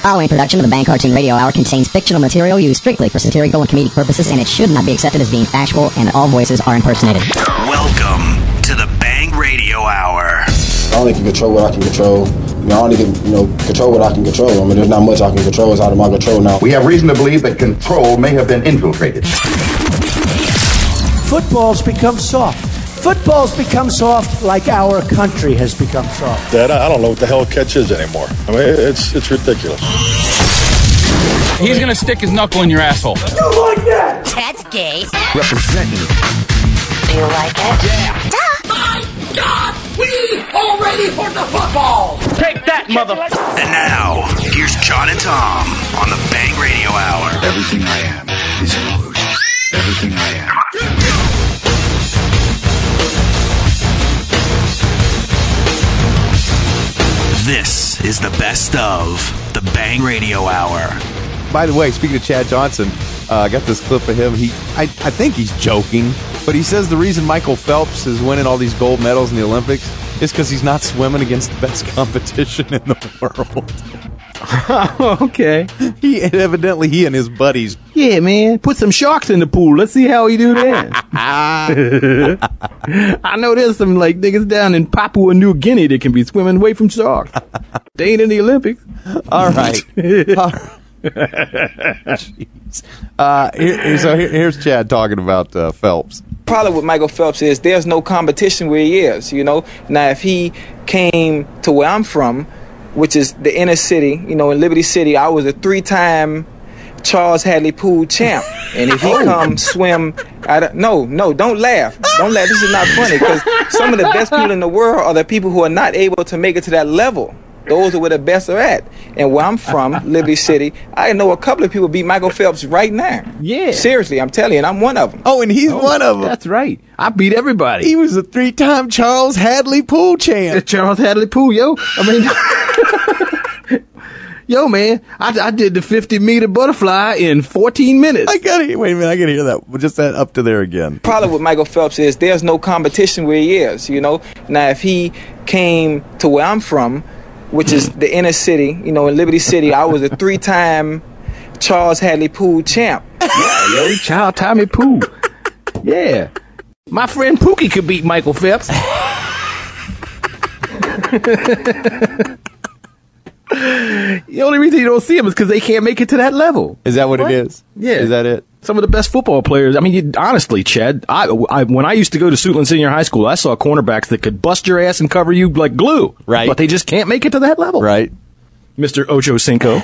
following production of the Bang Cartoon Radio Hour contains fictional material used strictly for satirical and comedic purposes, and it should not be accepted as being factual, and all voices are impersonated. Welcome to the Bang Radio Hour. I only can control what I can control. I only can, control what I can control. I mean, there's not much I can control. It's out of my control now. We have reason to believe that control may have been infiltrated. Football's become soft. Football's become soft like our country has become soft. Dad, I don't know what the hell a catch is anymore. I mean, it's ridiculous. He's going to stick his knuckle in your asshole. You like that? That's gay. Representing. Do you like it? Yeah. My God! We already for the football! Take that, mother... And now, here's John and Tom on the Bang Radio Hour. Everything I am is an illusion. Everything I am. This is the best of the Bang Radio Hour. By the way, speaking of Chad Johnson, I got this clip of him. I think he's joking, but he says the reason Michael Phelps is winning all these gold medals in the Olympics is because he's not swimming against the best competition in the world. Okay. He and his buddies. Yeah, man. Put some sharks in the pool. Let's see how he do that. I know there's some niggas down in Papua New Guinea that can be swimming away from sharks. They ain't in the Olympics. All right. Jeez. Here's Chad talking about Phelps. Problem with Michael Phelps is there's no competition where he is, Now, if he came to where I'm from, which is the inner city, in Liberty City, I was a 3-time Charles Hadley Pool champ. And if he come swim, no, don't laugh. Don't laugh. This is not funny, because some of the best people in the world are the people who are not able to make it to that level. Those are where the best are at. And where I'm from, Liberty City, I know a couple of people beat Michael Phelps right now. Yeah. Seriously, I'm telling you, and I'm one of them. Oh, and he's one of them. That's right. I beat everybody. He was a 3-time Charles Hadley Pool champ. Charles Hadley Pool, yo. Yo, man, I did the 50-meter butterfly in 14 minutes. Wait a minute, I gotta hear that. Just that up to there again. Problem with Michael Phelps is there's no competition where he is, Now, if he came to where I'm from, which is the inner city, in Liberty City, I was a 3-time Charles Hadley Pool champ. Yeah, yo, Charles Tommy Pool. Yeah. My friend Pookie could beat Michael Phelps. The only reason you don't see him is because they can't make it to that level. Is that what it is? Yeah. Is that it? Some of the best football players. Honestly, Chad, when I used to go to Suitland Senior High School, I saw cornerbacks that could bust your ass and cover you like glue. Right. But they just can't make it to that level. Right. Mr. Ocho Cinco.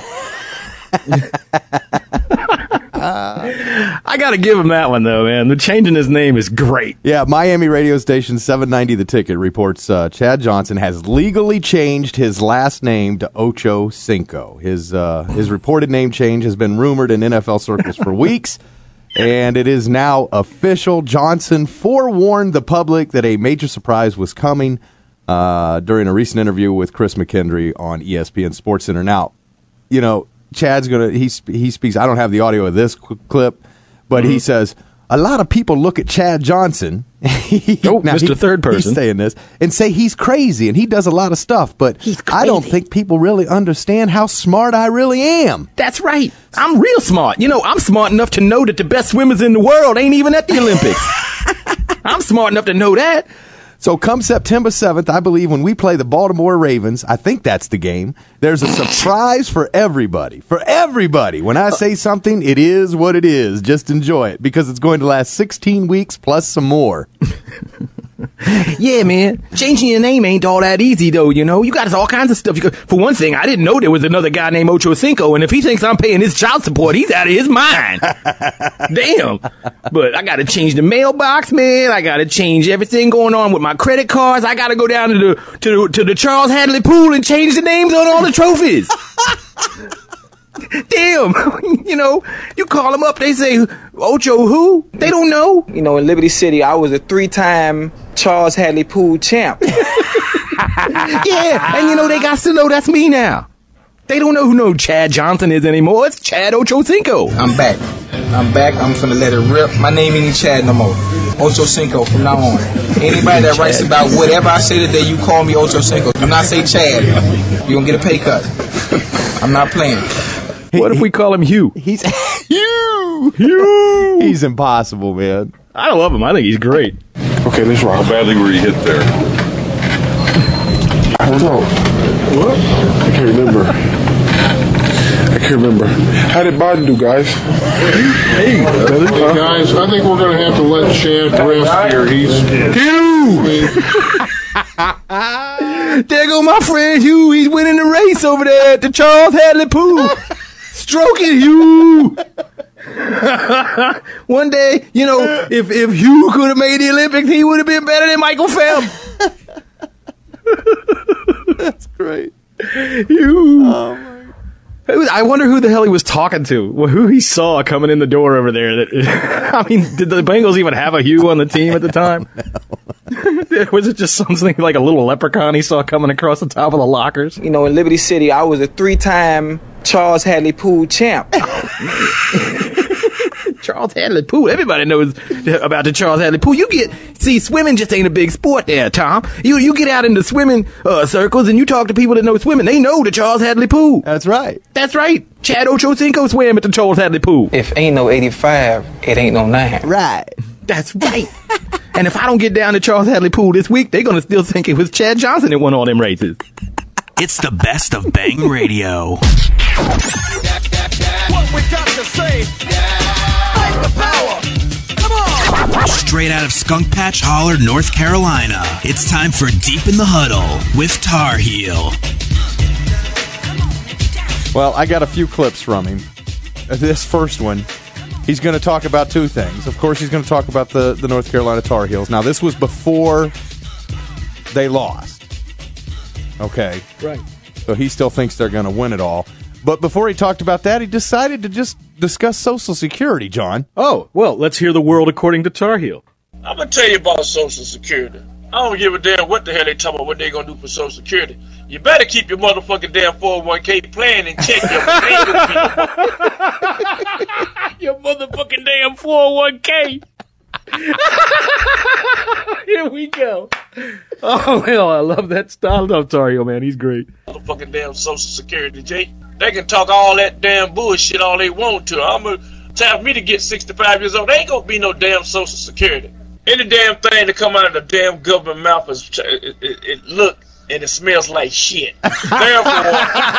I got to give him that one, though, man. The changing his name is great. Yeah, Miami radio station 790 The Ticket reports Chad Johnson has legally changed his last name to Ocho Cinco. His reported name change has been rumored in NFL circles for weeks, and it is now official. Johnson forewarned the public that a major surprise was coming during a recent interview with Chris McKendry on ESPN SportsCenter. Now, Chad's he speaks, I don't have the audio of this clip, but he says, a lot of people look at Chad Johnson, Mr. Third Person, he's saying this, and say he's crazy, and he does a lot of stuff, but I don't think people really understand how smart I really am. That's right. I'm real smart. I'm smart enough to know that the best swimmers in the world ain't even at the Olympics. I'm smart enough to know that. So come September 7th, I believe, when we play the Baltimore Ravens, I think that's the game, there's a surprise for everybody. For everybody. When I say something, it is what it is. Just enjoy it, because it's going to last 16 weeks plus some more. Yeah, man. Changing your name ain't all that easy, though, You got all kinds of stuff. For one thing, I didn't know there was another guy named Ocho Cinco, and if he thinks I'm paying his child support, he's out of his mind. Damn. But I got to change the mailbox, man. I got to change everything going on with my credit cards. I got to go down to the Charles Hadley Pool and change the names on all the trophies. Damn, you call them up, they say, Ocho who? They don't know. In Liberty City, I was a 3-time Charles Hadley Pool champ. Yeah, and they got to know that's me now. They don't know who Chad Johnson is anymore. It's Chad Ocho Cinco. I'm back. I'm finna let it rip. My name ain't Chad no more. Ocho Cinco from now on. Anybody that writes about whatever I say today, you call me Ocho Cinco. Do not say Chad. You're gonna get a pay cut. I'm not playing. What if we call him Hugh? He's Hugh. He's impossible, man. I love him. I think he's great. Okay, let's rock. How badly were you hit there? I don't know. What? I can't remember. How did Biden do, guys? Hey, guys, I think we're going to have to let Chad rest here. He's There go my friend Hugh. He's winning the race over there at the Charles Hadley Pool. Stroke it, Hugh. One day, if Hugh could have made the Olympics, he would have been better than Michael Phelps. That's great. Hugh. Oh my. I wonder who the hell he was talking to. Who he saw coming in the door over there. Did the Bengals even have a Hugh on the team at the time? Was it just something like a little leprechaun he saw coming across the top of the lockers? In Liberty City, I was a 3-time Charles Hadley Pool champ. Charles Hadley Pool. Everybody knows about the Charles Hadley Pool. Swimming just ain't a big sport there, Tom. You get out in the swimming circles and you talk to people that know swimming. They know the Charles Hadley Pool. That's right. That's right. Chad Ochocinco swam at the Charles Hadley Pool. If ain't no 85, it ain't no 9. Right. That's right. And if I don't get down to Charles Hadley Pool this week, they're going to still think it was Chad Johnson that won all them races. It's the best of Bang Radio. What we got to say. Fight the power. Come on. Straight out of Skunk Patch Holler, North Carolina. It's time for Deep in the Huddle with Tar Heel. Well, I got a few clips from him. This first one, he's going to talk about two things. Of course, he's going to talk about the North Carolina Tar Heels. Now, this was before they lost. Okay. Right. So he still thinks they're going to win it all. But before he talked about that, he decided to just discuss Social Security, John. Oh, well, let's hear the world according to Tar Heel. I'm going to tell you about Social Security. I don't give a damn what the hell they talking about, what they going to do for Social Security. You better keep your motherfucking damn 401k plan and check your your motherfucking damn 401k. Here we go. Oh, hell, I love that style of Tar Heel, man. He's great. Motherfucking damn Social Security, Jay. They can talk all that damn bullshit all they want to. Time for me to get 65 years old. There ain't gonna be no damn Social Security. Any damn thing that come out of the damn government mouth is it look and it smells like shit. Therefore,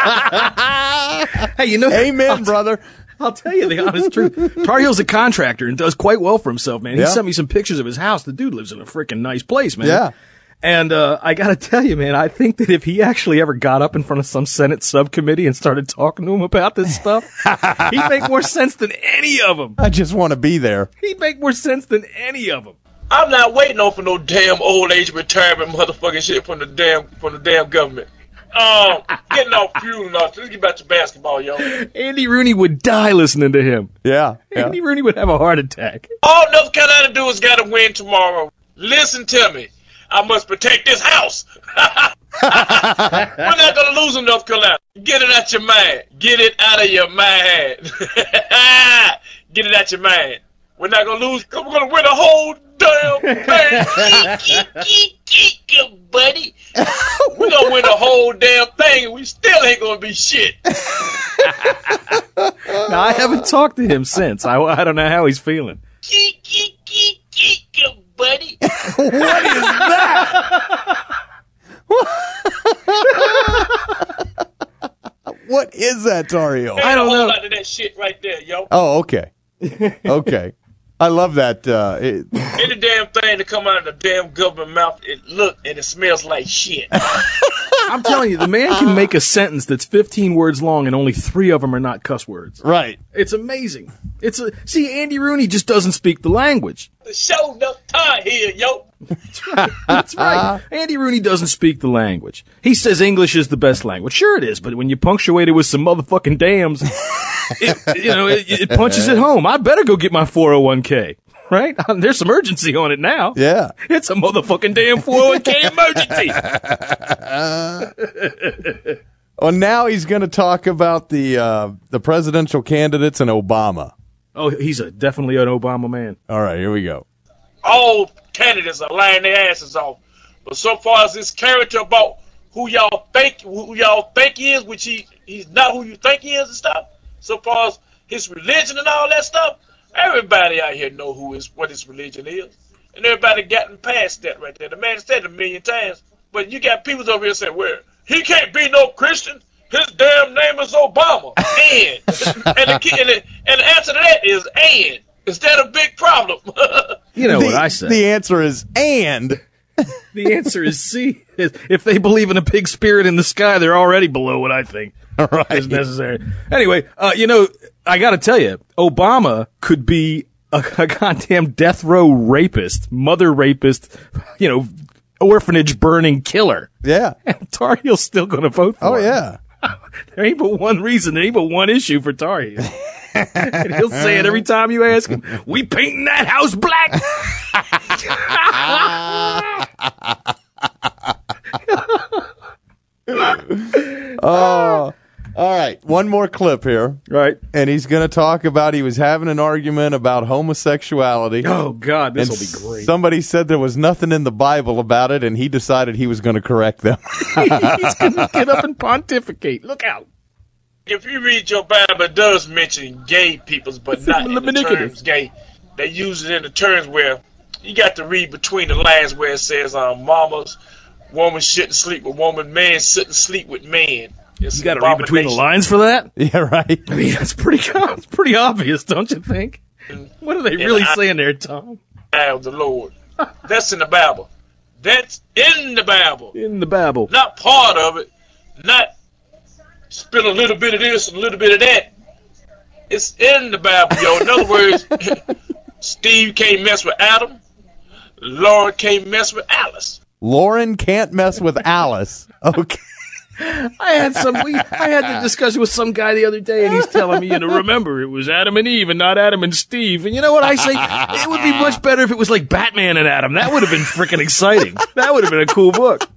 hey, amen, brother. I'll tell you the honest truth. Tar Heel's a contractor and does quite well for himself, man. He sent me some pictures of his house. The dude lives in a freaking nice place, man. Yeah. And I got to tell you, man, I think that if he actually ever got up in front of some Senate subcommittee and started talking to him about this stuff, he'd make more sense than any of them. I just want to be there. He'd make more sense than any of them. I'm not waiting on for no damn old age retirement motherfucking shit from the damn government. Getting off fuel and all. Let's get back to basketball, yo. Andy Rooney would die listening to him. Yeah. Andy Rooney would have a heart attack. All North Carolina do is got to win tomorrow. Listen to me. I must protect this house. We're not going to lose in North Carolina. Get it out your mind. Get it out of your mind. Get it out your mind. We're not going to lose because we're going to win the whole damn thing. Buddy. We're going to win the whole damn thing and we still ain't going to be shit. Now, I haven't talked to him since. I don't know how he's feeling. Buddy. What is that? What is that, Tar Heel? I don't know. Out of that shit right there, yo. Oh, okay. Okay. I love that. Any damn thing that come out of the damn government mouth, it look and it smells like shit. I'm telling you, the man can make a sentence that's 15 words long and only 3 of them are not cuss words. Right. It's amazing. See, Andy Rooney just doesn't speak the language. The show enough time here, yo. That's right. Andy Rooney doesn't speak the language. He says English is the best language. Sure it is, but when you punctuate it with some motherfucking dams, it punches it home. I better go get my 401k. Right? There's some urgency on it now. Yeah. It's a motherfucking damn 401k emergency. Well, now he's going to talk about the presidential candidates and Obama. Oh, he's definitely an Obama man. All right, here we go. All candidates are lying their asses off. But so far as this character about who y'all think he is, which he he's not who you think he is and stuff. So far as his religion and all that stuff, everybody out here know what his religion is. And everybody gotten past that right there. The man said it a million times. But you got people over here saying, well, he can't be no Christian. His damn name is Obama. And the answer to that is and. Is that a big problem? You know what I say. The answer is and. The answer is C. If they believe in a big spirit in the sky, they're already below what I think is necessary. Anyway, I got to tell you, Obama could be a goddamn death row rapist, mother rapist, orphanage burning killer. Yeah. And Tar Heel's still going to vote for him. Oh, yeah. There ain't but one reason, there ain't but one issue for Tar Heel. And he'll say it every time you ask him, we painting that house black. Oh, all right. One more clip here. Right. And he's going to talk about he was having an argument about homosexuality. Oh, God, this will be great. Somebody said there was nothing in the Bible about it, and he decided he was going to correct them. He's going to get up and pontificate. Look out. If you read your Bible, it does mention gay peoples, but not in the terms gay. They use it in the terms where you got to read between the lines where it says, mamas, woman shouldn't sleep with woman, man shouldn't sleep with man. You got to read between the lines for that? Yeah, right. I mean, it's pretty obvious, don't you think? What are they really saying there, Tom? Of the Lord. That's in the Bible. That's in the Bible. In the Bible. Not part of it. Not spin a little bit of this and a little bit of that. It's in the Bible, yo. In other words, Steve can't mess with Adam. Lauren can't mess with Alice. Lauren can't mess with Alice. Okay. I had the discussion with some guy the other day, and he's telling me, remember, it was Adam and Eve and not Adam and Steve. And you know what I say? It would be much better if it was like Batman and Adam. That would have been freaking exciting. That would have been a cool book.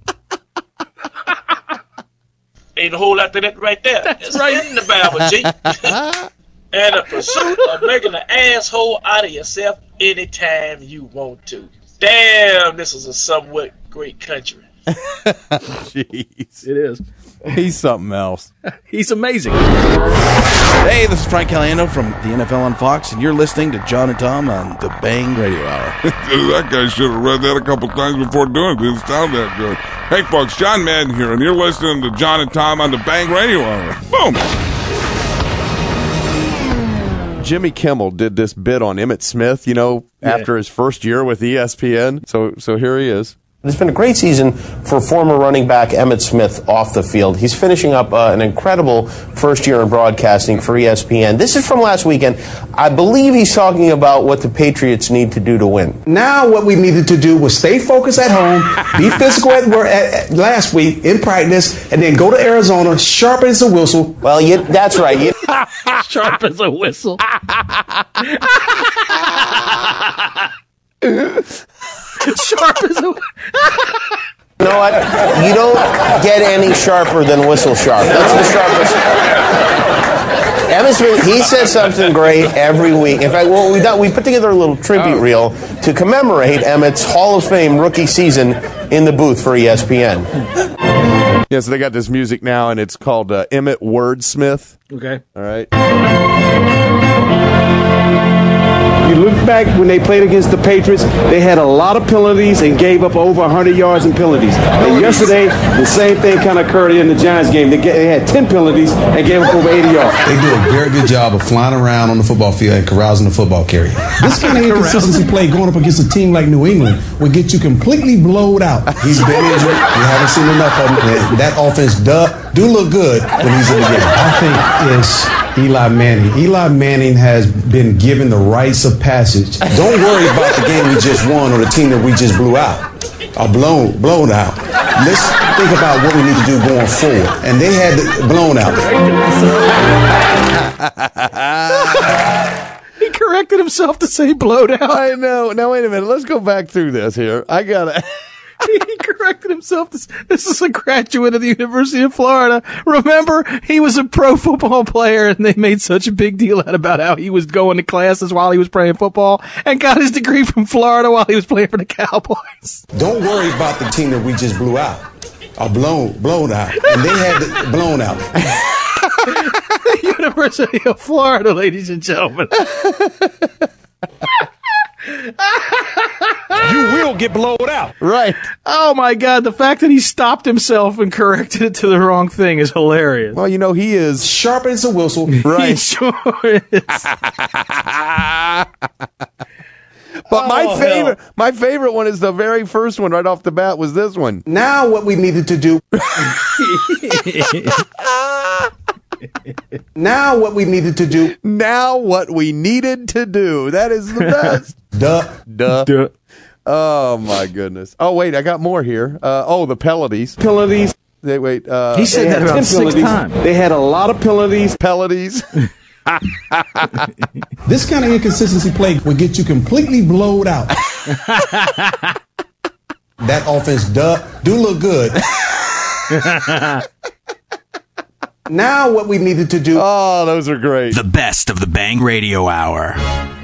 Ain't a whole lot to that right there. It's right in the Bible, G. And the pursuit of making an asshole out of yourself anytime you want to. Damn, this is a somewhat great country. Jeez. It is. He's something else. He's amazing. Hey, this is Frank Caliendo from the NFL on Fox, and you're listening to John and Tom on the Bang Radio Hour. That guy should have read that a couple times before doing it. It didn't sound that good. Hey, folks, John Madden here, and you're listening to John and Tom on the Bang Radio Hour. Boom! Jimmy Kimmel did this bit on Emmitt Smith, after his first year with ESPN. So here he is. It's been a great season for former running back Emmitt Smith off the field. He's finishing up an incredible first year in broadcasting for ESPN. This is from last weekend. I believe he's talking about what the Patriots need to do to win. Now what we needed to do was stay focused at home, be physical at last week in practice, and then go to Arizona, sharp as a whistle. Well, that's right. Sharp as a whistle. Sharp as a... You know what? You don't get any sharper than whistle sharp. That's the sharpest. Emmitt Smith, he says something great every week. In fact, we put together a little tribute reel to commemorate Emmitt's Hall of Fame rookie season in the booth for ESPN. Yeah, so they got this music now, and it's called Emmitt Wordsmith. Okay. All right. You look back when they played against the Patriots, they had a lot of penalties and gave up over 100 yards in penalties. And yesterday, the same thing kind of occurred in the Giants game. They had 10 penalties and gave up over 80 yards. They do a very good job of flying around on the football field and carousing the football carrier. This kind of inconsistency play going up against a team like New England would get you completely blowed out. He's been injured. We haven't seen enough of him. That offense do look good when he's in the game. I think it's Eli Manning. Eli Manning has been given the rites of passage. Don't worry about the game we just won or the team that we just blew out or blown out. Let's think about what we need to do going forward. And they had blown out. He corrected himself to say blowed out. I know. Now, wait a minute. Let's go back through this here. I got to... He corrected himself. This is a graduate of the University of Florida. Remember, he was a pro football player, and they made such a big deal out about how he was going to classes while he was playing football and got his degree from Florida while he was playing for the Cowboys. Don't worry about the team that we just blew out or blown out. And they had blown out. The University of Florida, ladies and gentlemen. You will get blowed out. Right. Oh, my God. The fact that he stopped himself and corrected it to the wrong thing is hilarious. Well, he is sharp as a whistle. Right. He sure is. But my favorite one is the very first one right off the bat was this one. Now what we needed to do. Now what we needed to do. Now what we needed to do. That is the best. Duh. Oh, my goodness. Oh, wait, I got more here. The penalties. Penalties. Wait. He said that about 6 times. They had a lot of penalties. Penalties. This kind of inconsistency play would get you completely blowed out. That offense do look good. Now what we needed to do. Oh, those are great. The best of the Bang Radio Hour.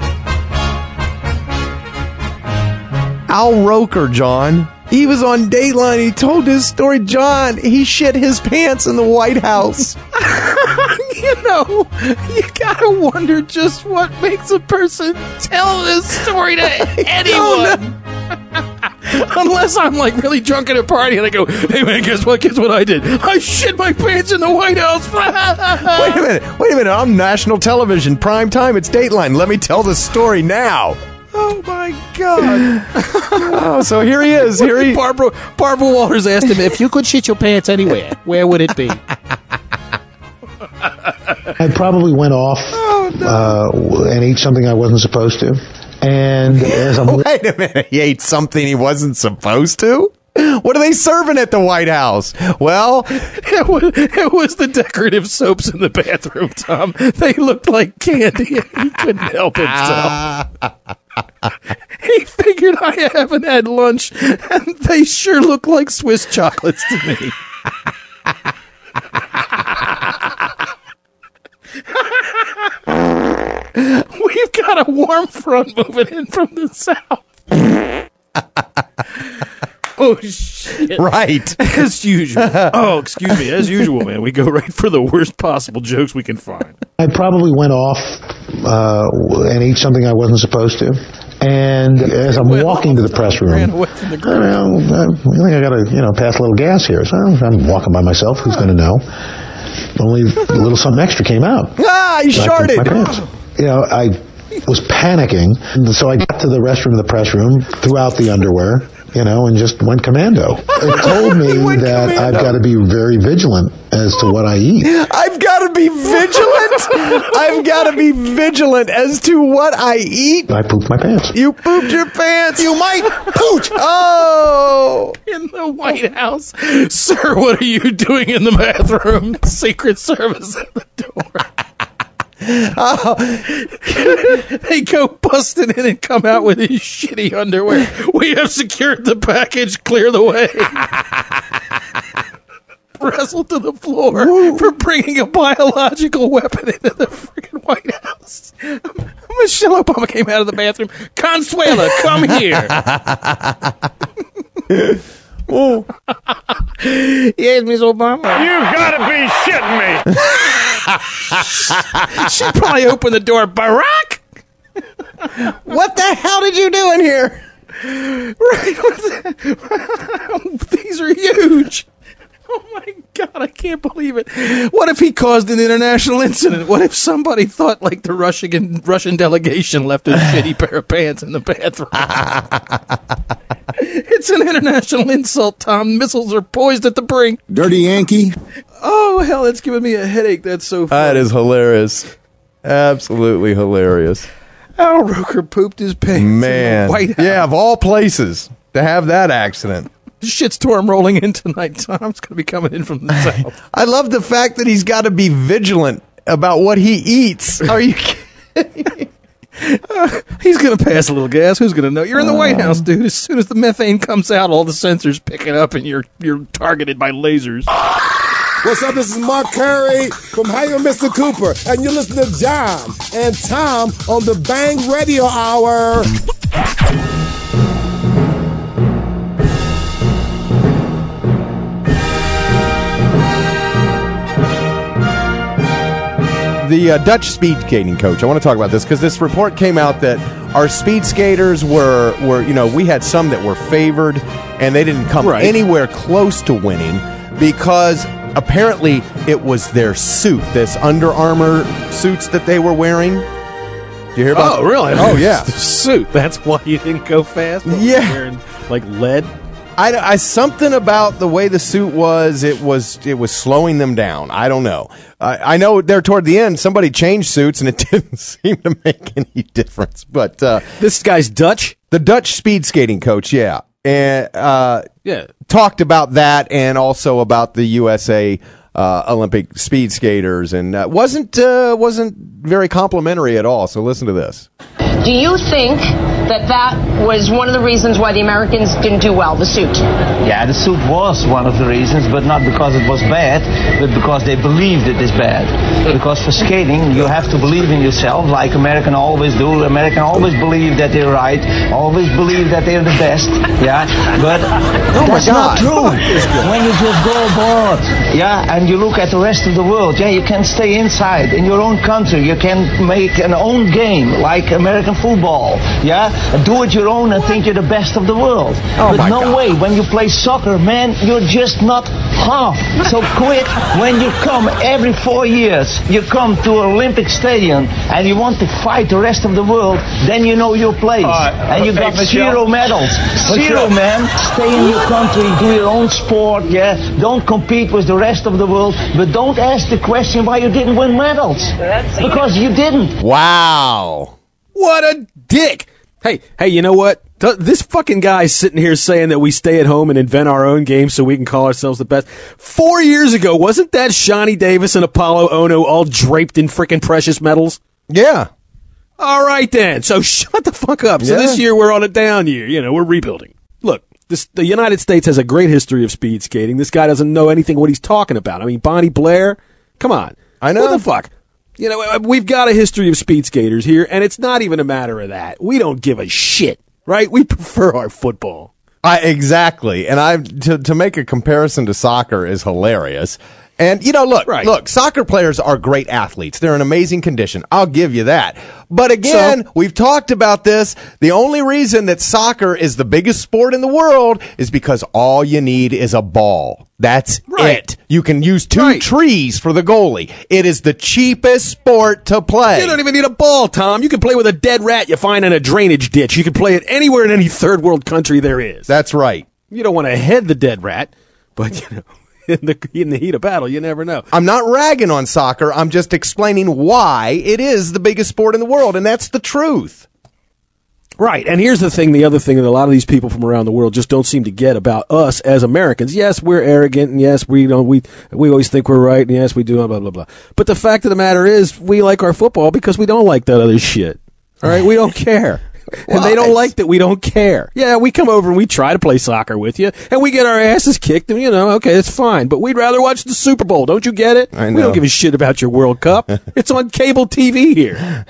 Al Roker, John. He was on Dateline. He told his story. John, he shit his pants in the White House. You gotta wonder just what makes a person tell this story to anyone. Unless I'm like really drunk at a party and I go, hey man, guess what I did? I shit my pants in the White House. Wait a minute. I'm national television, prime time. It's Dateline. Let me tell the story now. Oh my God. Oh, so here he is. Barbara Walters asked him, if you could shit your pants anywhere, where would it be? I probably went off and ate something I wasn't supposed to. And as I'm wait a minute, he ate something he wasn't supposed to? What are they serving at the White House? Well, it was the decorative soaps in the bathroom, Tom. They looked like candy and he couldn't help himself. He figured I haven't had lunch and they sure look like Swiss chocolates to me. We've got a warm front moving in from the south. Oh, shit. Right. As usual. Oh, excuse me. As usual, man. We go right for the worst possible jokes we can find. I probably went off and ate something I wasn't supposed to. And as I'm walking to the press room, ran away from the group. I think I got to, pass a little gas here. So I'm walking by myself. Who's going to know? Only a little something extra came out. He sharted. I was panicking. So I got to the restroom, the press room, threw out the underwear, and just went commando. It told me that I've got to be very vigilant as to what I eat. I've got to be vigilant? I've got to be vigilant as to what I eat? I pooped my pants. You pooped your pants. You might pooch. Oh. In the White House. Sir, what are you doing in the bathroom? Secret Service at the door. Oh. They go busting in and come out with his shitty underwear. We have secured the package. Clear the way. Wrestled to the floor for bringing a biological weapon into the freaking White House. Michelle Obama came out of the bathroom. Consuela, come here. Oh. Yes, Miss Obama. You've got to be shitting me. She probably opened the door. Barack? What the hell did you do in here? Right. These are huge. Oh my God, I can't believe it. What if he caused an international incident? What if somebody thought like the Russian delegation left a shitty pair of pants in the bathroom? It's an international insult, Tom. Missiles are poised at the brink. Dirty Yankee. Oh, hell, that's giving me a headache. That's so funny. That is hilarious. Absolutely hilarious. Al Roker pooped his pants in the White House. Yeah, of all places to have that accident. Shitstorm rolling in tonight, Tom. It's going to be coming in from the south. I love the fact that he's got to be vigilant about what he eats. Are you kidding? He's going to pass a little gas. Who's going to know? You're in the White House, dude. As soon as the methane comes out, all the sensors pick it up, and you're targeted by lasers. What's up? This is Mark Curry from Hey Mr. Cooper, and you're listening to John and Tom on the Bang Radio Hour. the Dutch speed skating coach. I want to talk about this because this report came out that our speed skaters were we had some that were favored, and they didn't come anywhere close to winning because apparently it was their suit, this Under Armour suits that they were wearing. Did you hear about? Oh, really? Oh, yeah. The suit. That's why you didn't go fast? Yeah. Wearing, like, lead? I something about the way the suit was, it was slowing them down. I don't know. I know there toward the end, somebody changed suits, and it didn't seem to make any difference. But this guy's Dutch? The Dutch speed skating coach, yeah. And talked about that and also about the USA Olympic speed skaters, and wasn't very complimentary at all. So listen to this. Do you think that was one of the reasons why the Americans didn't do well, the suit? Yeah, the suit was one of the reasons, but not because it was bad, but because they believed it is bad. Because for skating, you have to believe in yourself, like Americans always do. Americans always believe that they're right, always believe that they're the best, yeah? But that's not true. When you just go abroad, yeah, and you look at the rest of the world, yeah, you can stay inside in your own country. You can make an own game, like American football, yeah? Do it your own and think you're the best of the world. Oh, but no way, when you play soccer, man, you're just not half. So quit. When you come every 4 years, you come to an Olympic stadium and you want to fight the rest of the world, then you know your place. And you got zero medals. Zero, man. Stay in your country, do your own sport, yeah? Don't compete with the rest of the world, but don't ask the question why you didn't win medals. Because you didn't. Wow. What a dick. Hey, you know what? This fucking guy's sitting here saying that we stay at home and invent our own games so we can call ourselves the best. 4 years ago, wasn't that Shawnee Davis and Apollo Ono all draped in frickin' precious metals? Yeah. All right, then. So shut the fuck up. So this year we're on a down year. We're rebuilding. Look, the United States has a great history of speed skating. This guy doesn't know anything what he's talking about. I mean, Bonnie Blair? Come on. I know. What the fuck? We've got a history of speed skaters here, and it's not even a matter of that. We don't give a shit, right? We prefer our football. Exactly. And to make a comparison to soccer is hilarious. And, look, soccer players are great athletes. They're in amazing condition. I'll give you that. But again, we've talked about this. The only reason that soccer is the biggest sport in the world is because all you need is a ball. That's it. You can use two trees for the goalie. It is the cheapest sport to play. You don't even need a ball, Tom. You can play with a dead rat you find in a drainage ditch. You can play it anywhere in any third world country there is. That's right. You don't want to head the dead rat, but, in the heat of battle, you never know. I'm not ragging on soccer. I'm just explaining why it is the biggest sport in the world, and that's the truth. Right, and here's the thing, the other thing that a lot of these people from around the world just don't seem to get about us as Americans. Yes, we're arrogant, and yes, we always think we're right, and yes, we do, blah, blah, blah. But the fact of the matter is, we like our football because we don't like that other shit. All right, we don't care. And they don't like that we don't care. Yeah, we come over and we try to play soccer with you, and we get our asses kicked, and, okay, it's fine. But we'd rather watch the Super Bowl. Don't you get it? I know. We don't give a shit about your World Cup. It's on cable TV here.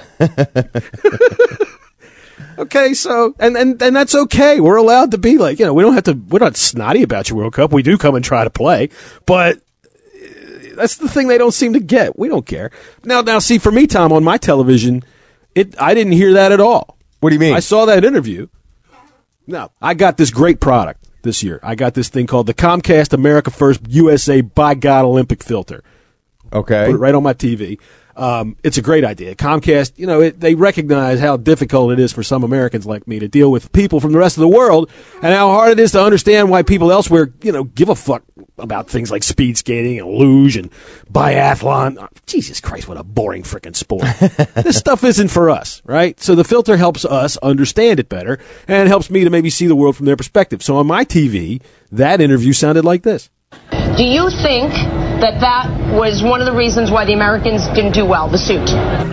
Okay, so, and that's okay. We're allowed to be like, we're not snotty about your World Cup. We do come and try to play, but that's the thing they don't seem to get. We don't care. Now, see, for me, Tom, on my television, I didn't hear that at all. What do you mean? I saw that interview. No, I got this great product this year. I got this thing called the Comcast America First USA By God Olympic Filter. Okay. Put it right on my TV. It's a great idea. Comcast, they recognize how difficult it is for some Americans like me to deal with people from the rest of the world and how hard it is to understand why people elsewhere, give a fuck about things like speed skating and luge and biathlon. Oh, Jesus Christ, what a boring frickin' sport. This stuff isn't for us, right? So the filter helps us understand it better and helps me to maybe see the world from their perspective. So on my TV, that interview sounded like this. Do you think that was one of the reasons why the Americans didn't do well, the suit?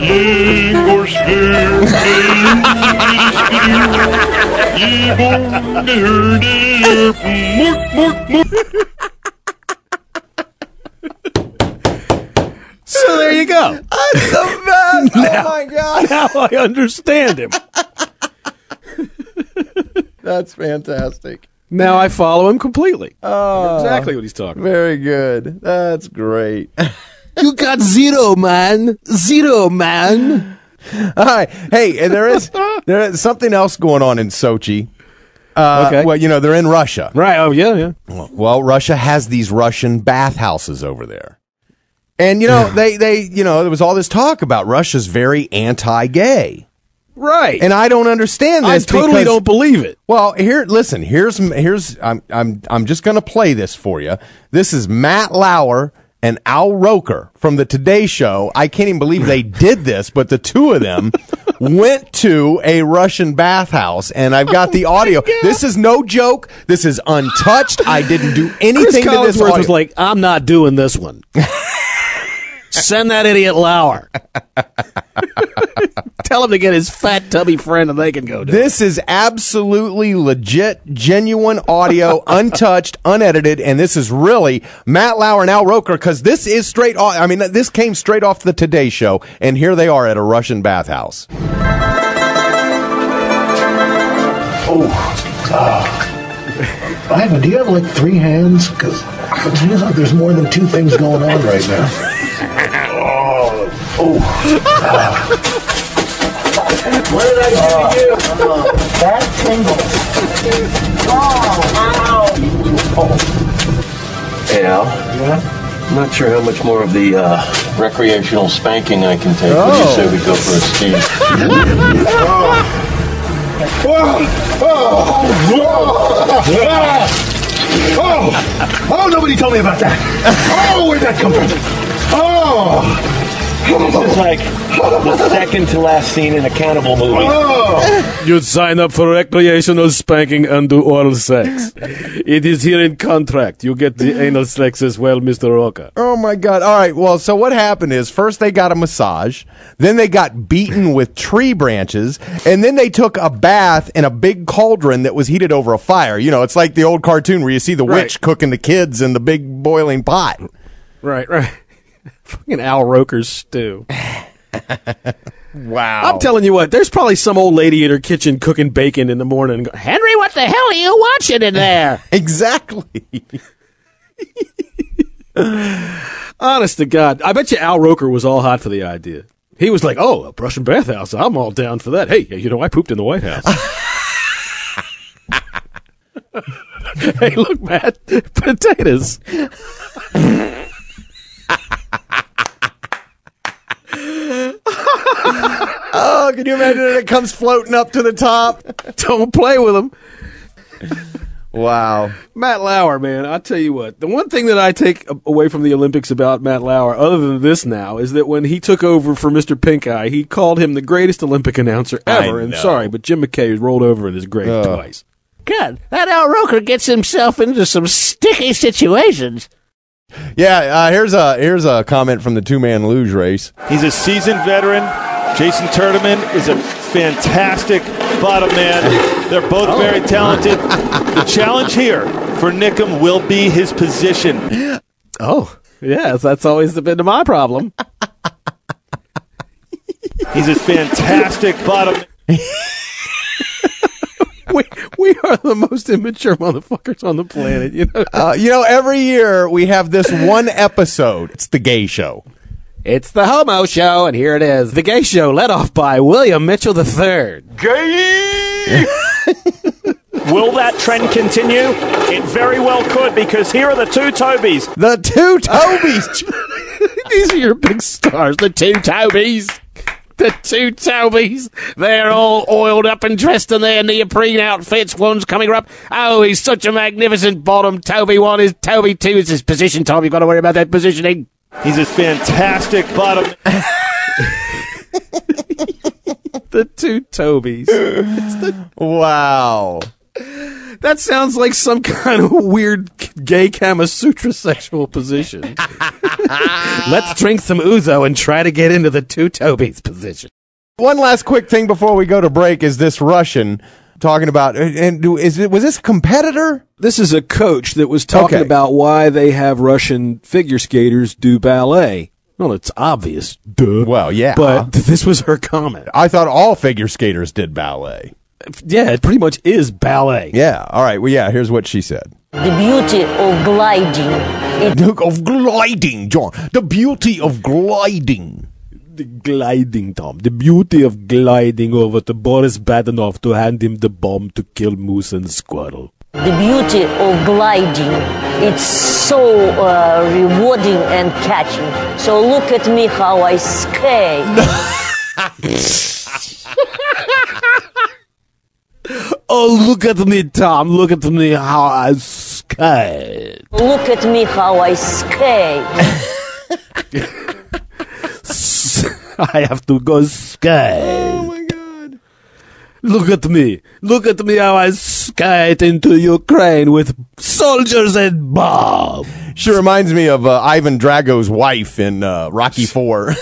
So there you go. That's the best. Oh, my God. Now I understand him. That's fantastic. Now I follow him completely. Oh, exactly what he's talking about. Very good. That's great. You got zero, man. Zero, man. All right. Hey, and there is something else going on in Sochi. Okay. Well, they're in Russia. Right. Oh, yeah. Well, Russia has these Russian bathhouses over there. And, they there was all this talk about Russia's very anti-gay. Right. And I don't understand this. I totally don't believe it. Well, listen, here's I'm just going to play this for you. This is Matt Lauer and Al Roker from the Today Show. I can't even believe they did this, but the two of them went to a Russian bathhouse, and I've got the audio. This is no joke. This is untouched. I didn't do anything to this audio. Was like, I'm not doing this one. Send that idiot Lauer. Tell him to get his fat, tubby friend and they can go do This is absolutely legit, genuine audio, untouched, unedited, and this is really Matt Lauer and Al Roker, because this is straight off. I mean, this came straight off the Today Show, and here they are at a Russian bathhouse. Ivan, do you have like 3 hands? Because there's more than 2 things going on right now. What did I do to you? That tingles. Hey, Al. Yeah? I'm not sure how much more of the recreational spanking I can take. Would you say we go for a ski? Oh, nobody told me about that. Oh, where'd that come from? Oh. This is like the second to last scene in a cannibal movie. You'd sign up for recreational spanking and do oral sex. It is here in contract. You get the anal sex as well, Mr. Roca. Oh, my God. All right. Well, so what happened is first they got a massage, then they got beaten with tree branches, and then they took a bath in a big cauldron that was heated over a fire. It's like the old cartoon where you see the witch cooking the kids in the big boiling pot. Right. Fucking Al Roker's stew. Wow. I'm telling you what, there's probably some old lady in her kitchen cooking bacon in the morning and go, Henry, what the hell are you watching in there? Exactly. Honest to God, I bet you Al Roker was all hot for the idea. He was like, a Russian bathhouse, I'm all down for that. Hey, I pooped in the White House. Hey, look, Matt, potatoes. Oh, can you imagine that it comes floating up to the top? Don't play with them. Wow. Matt Lauer, man, I'll tell you what. The one thing that I take away from the Olympics about Matt Lauer, other than this now, is that when he took over for Mr. Pink Eye, he called him the greatest Olympic announcer ever. And sorry, but Jim McKay rolled over in his grave twice. God, that Al Roker gets himself into some sticky situations. Yeah, here's a comment from the 2-man luge race. He's a seasoned veteran. Jason Terdeman is a fantastic bottom man. They're both very talented. The challenge here for Nickum will be his position. Oh, yes, that's always been my problem. He's a fantastic bottom. We are the most immature motherfuckers on the planet, every year we have this one episode. It's the gay show. It's the homo show, and here it is. The gay show, led off by William Mitchell III. Gay! Will that trend continue? It very well could, because here are the 2 Tobys. The 2 Tobys! These are your big stars, the 2 Tobys. The 2 Tobys. They're all oiled up and dressed in their neoprene outfits. One's coming up. Oh, he's such a magnificent bottom. Toby 1 is Toby 2 is his position, Tom. You've got to worry about that positioning. He's a fantastic bottom. The 2 Tobys. Wow. That sounds like some kind of weird gay Kama Sutra sexual position. Let's drink some ouzo and try to get into the 2 Tobys position. One last quick thing before we go to break is this Russian talking about, was this a competitor? This is a coach that was talking about why they have Russian figure skaters do ballet. Well, it's obvious. Duh. Well, yeah. But this was her comment. I thought all figure skaters did ballet. Yeah, it pretty much is ballet. Yeah. All right. Well, yeah. Here's what she said. The beauty of gliding. Of gliding, John. The beauty of gliding. The gliding, Tom. The beauty of gliding over to Boris Badenov to hand him the bomb to kill moose and squirrel. The beauty of gliding. It's so rewarding and catching. So look at me how I skate. Oh, look at me, Tom. Look at me how I skate. Look at me how I skate. I have to go skate. Oh, my God. Look at me. Look at me how I skate into Ukraine with soldiers and bombs. She reminds me of Ivan Drago's wife in Rocky IV.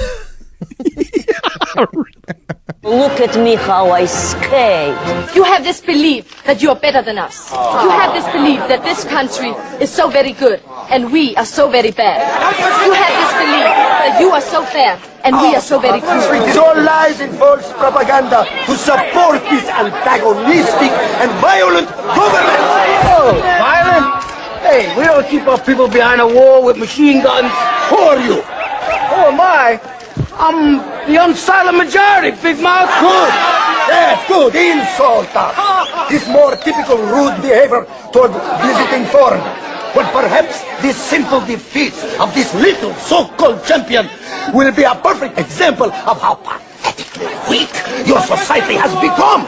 Look at me how I skate. You have this belief that you are better than us. You have this belief that this country is so very good and we are so very bad. You have this belief that you are so fair and we are so very cruel. It is all lies and false propaganda to support this antagonistic and violent government. Oh, violent? Hey, we don't keep our people behind a wall with machine guns. Who are you? Who am I? I'm the unsilent majority, Big Mouth. Good. Yes, good. Insult us. This more typical rude behavior toward visiting foreigners. But perhaps this simple defeat of this little so-called champion will be a perfect example of how pathetically weak your society has become.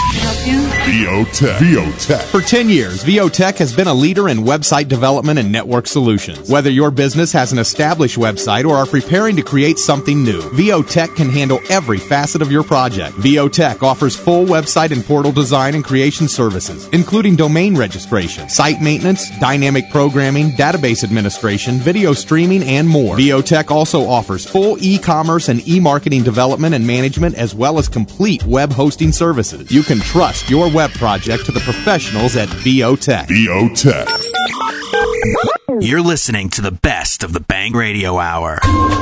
VOTech. For 10 years, VOTech has been a leader in website development and network solutions. Whether your business has an established website or are preparing to create something new, VOTech can handle every facet of your project. VOTech offers full website and portal design and creation services, including domain registration, site maintenance, dynamic programming, database administration, video streaming, and more. VOTech also offers full e-commerce and e-marketing development and management, as well as complete web hosting services. You can trust your web project to the professionals at VOTech. VOTech. You're listening to the best of the Bang Radio Hour.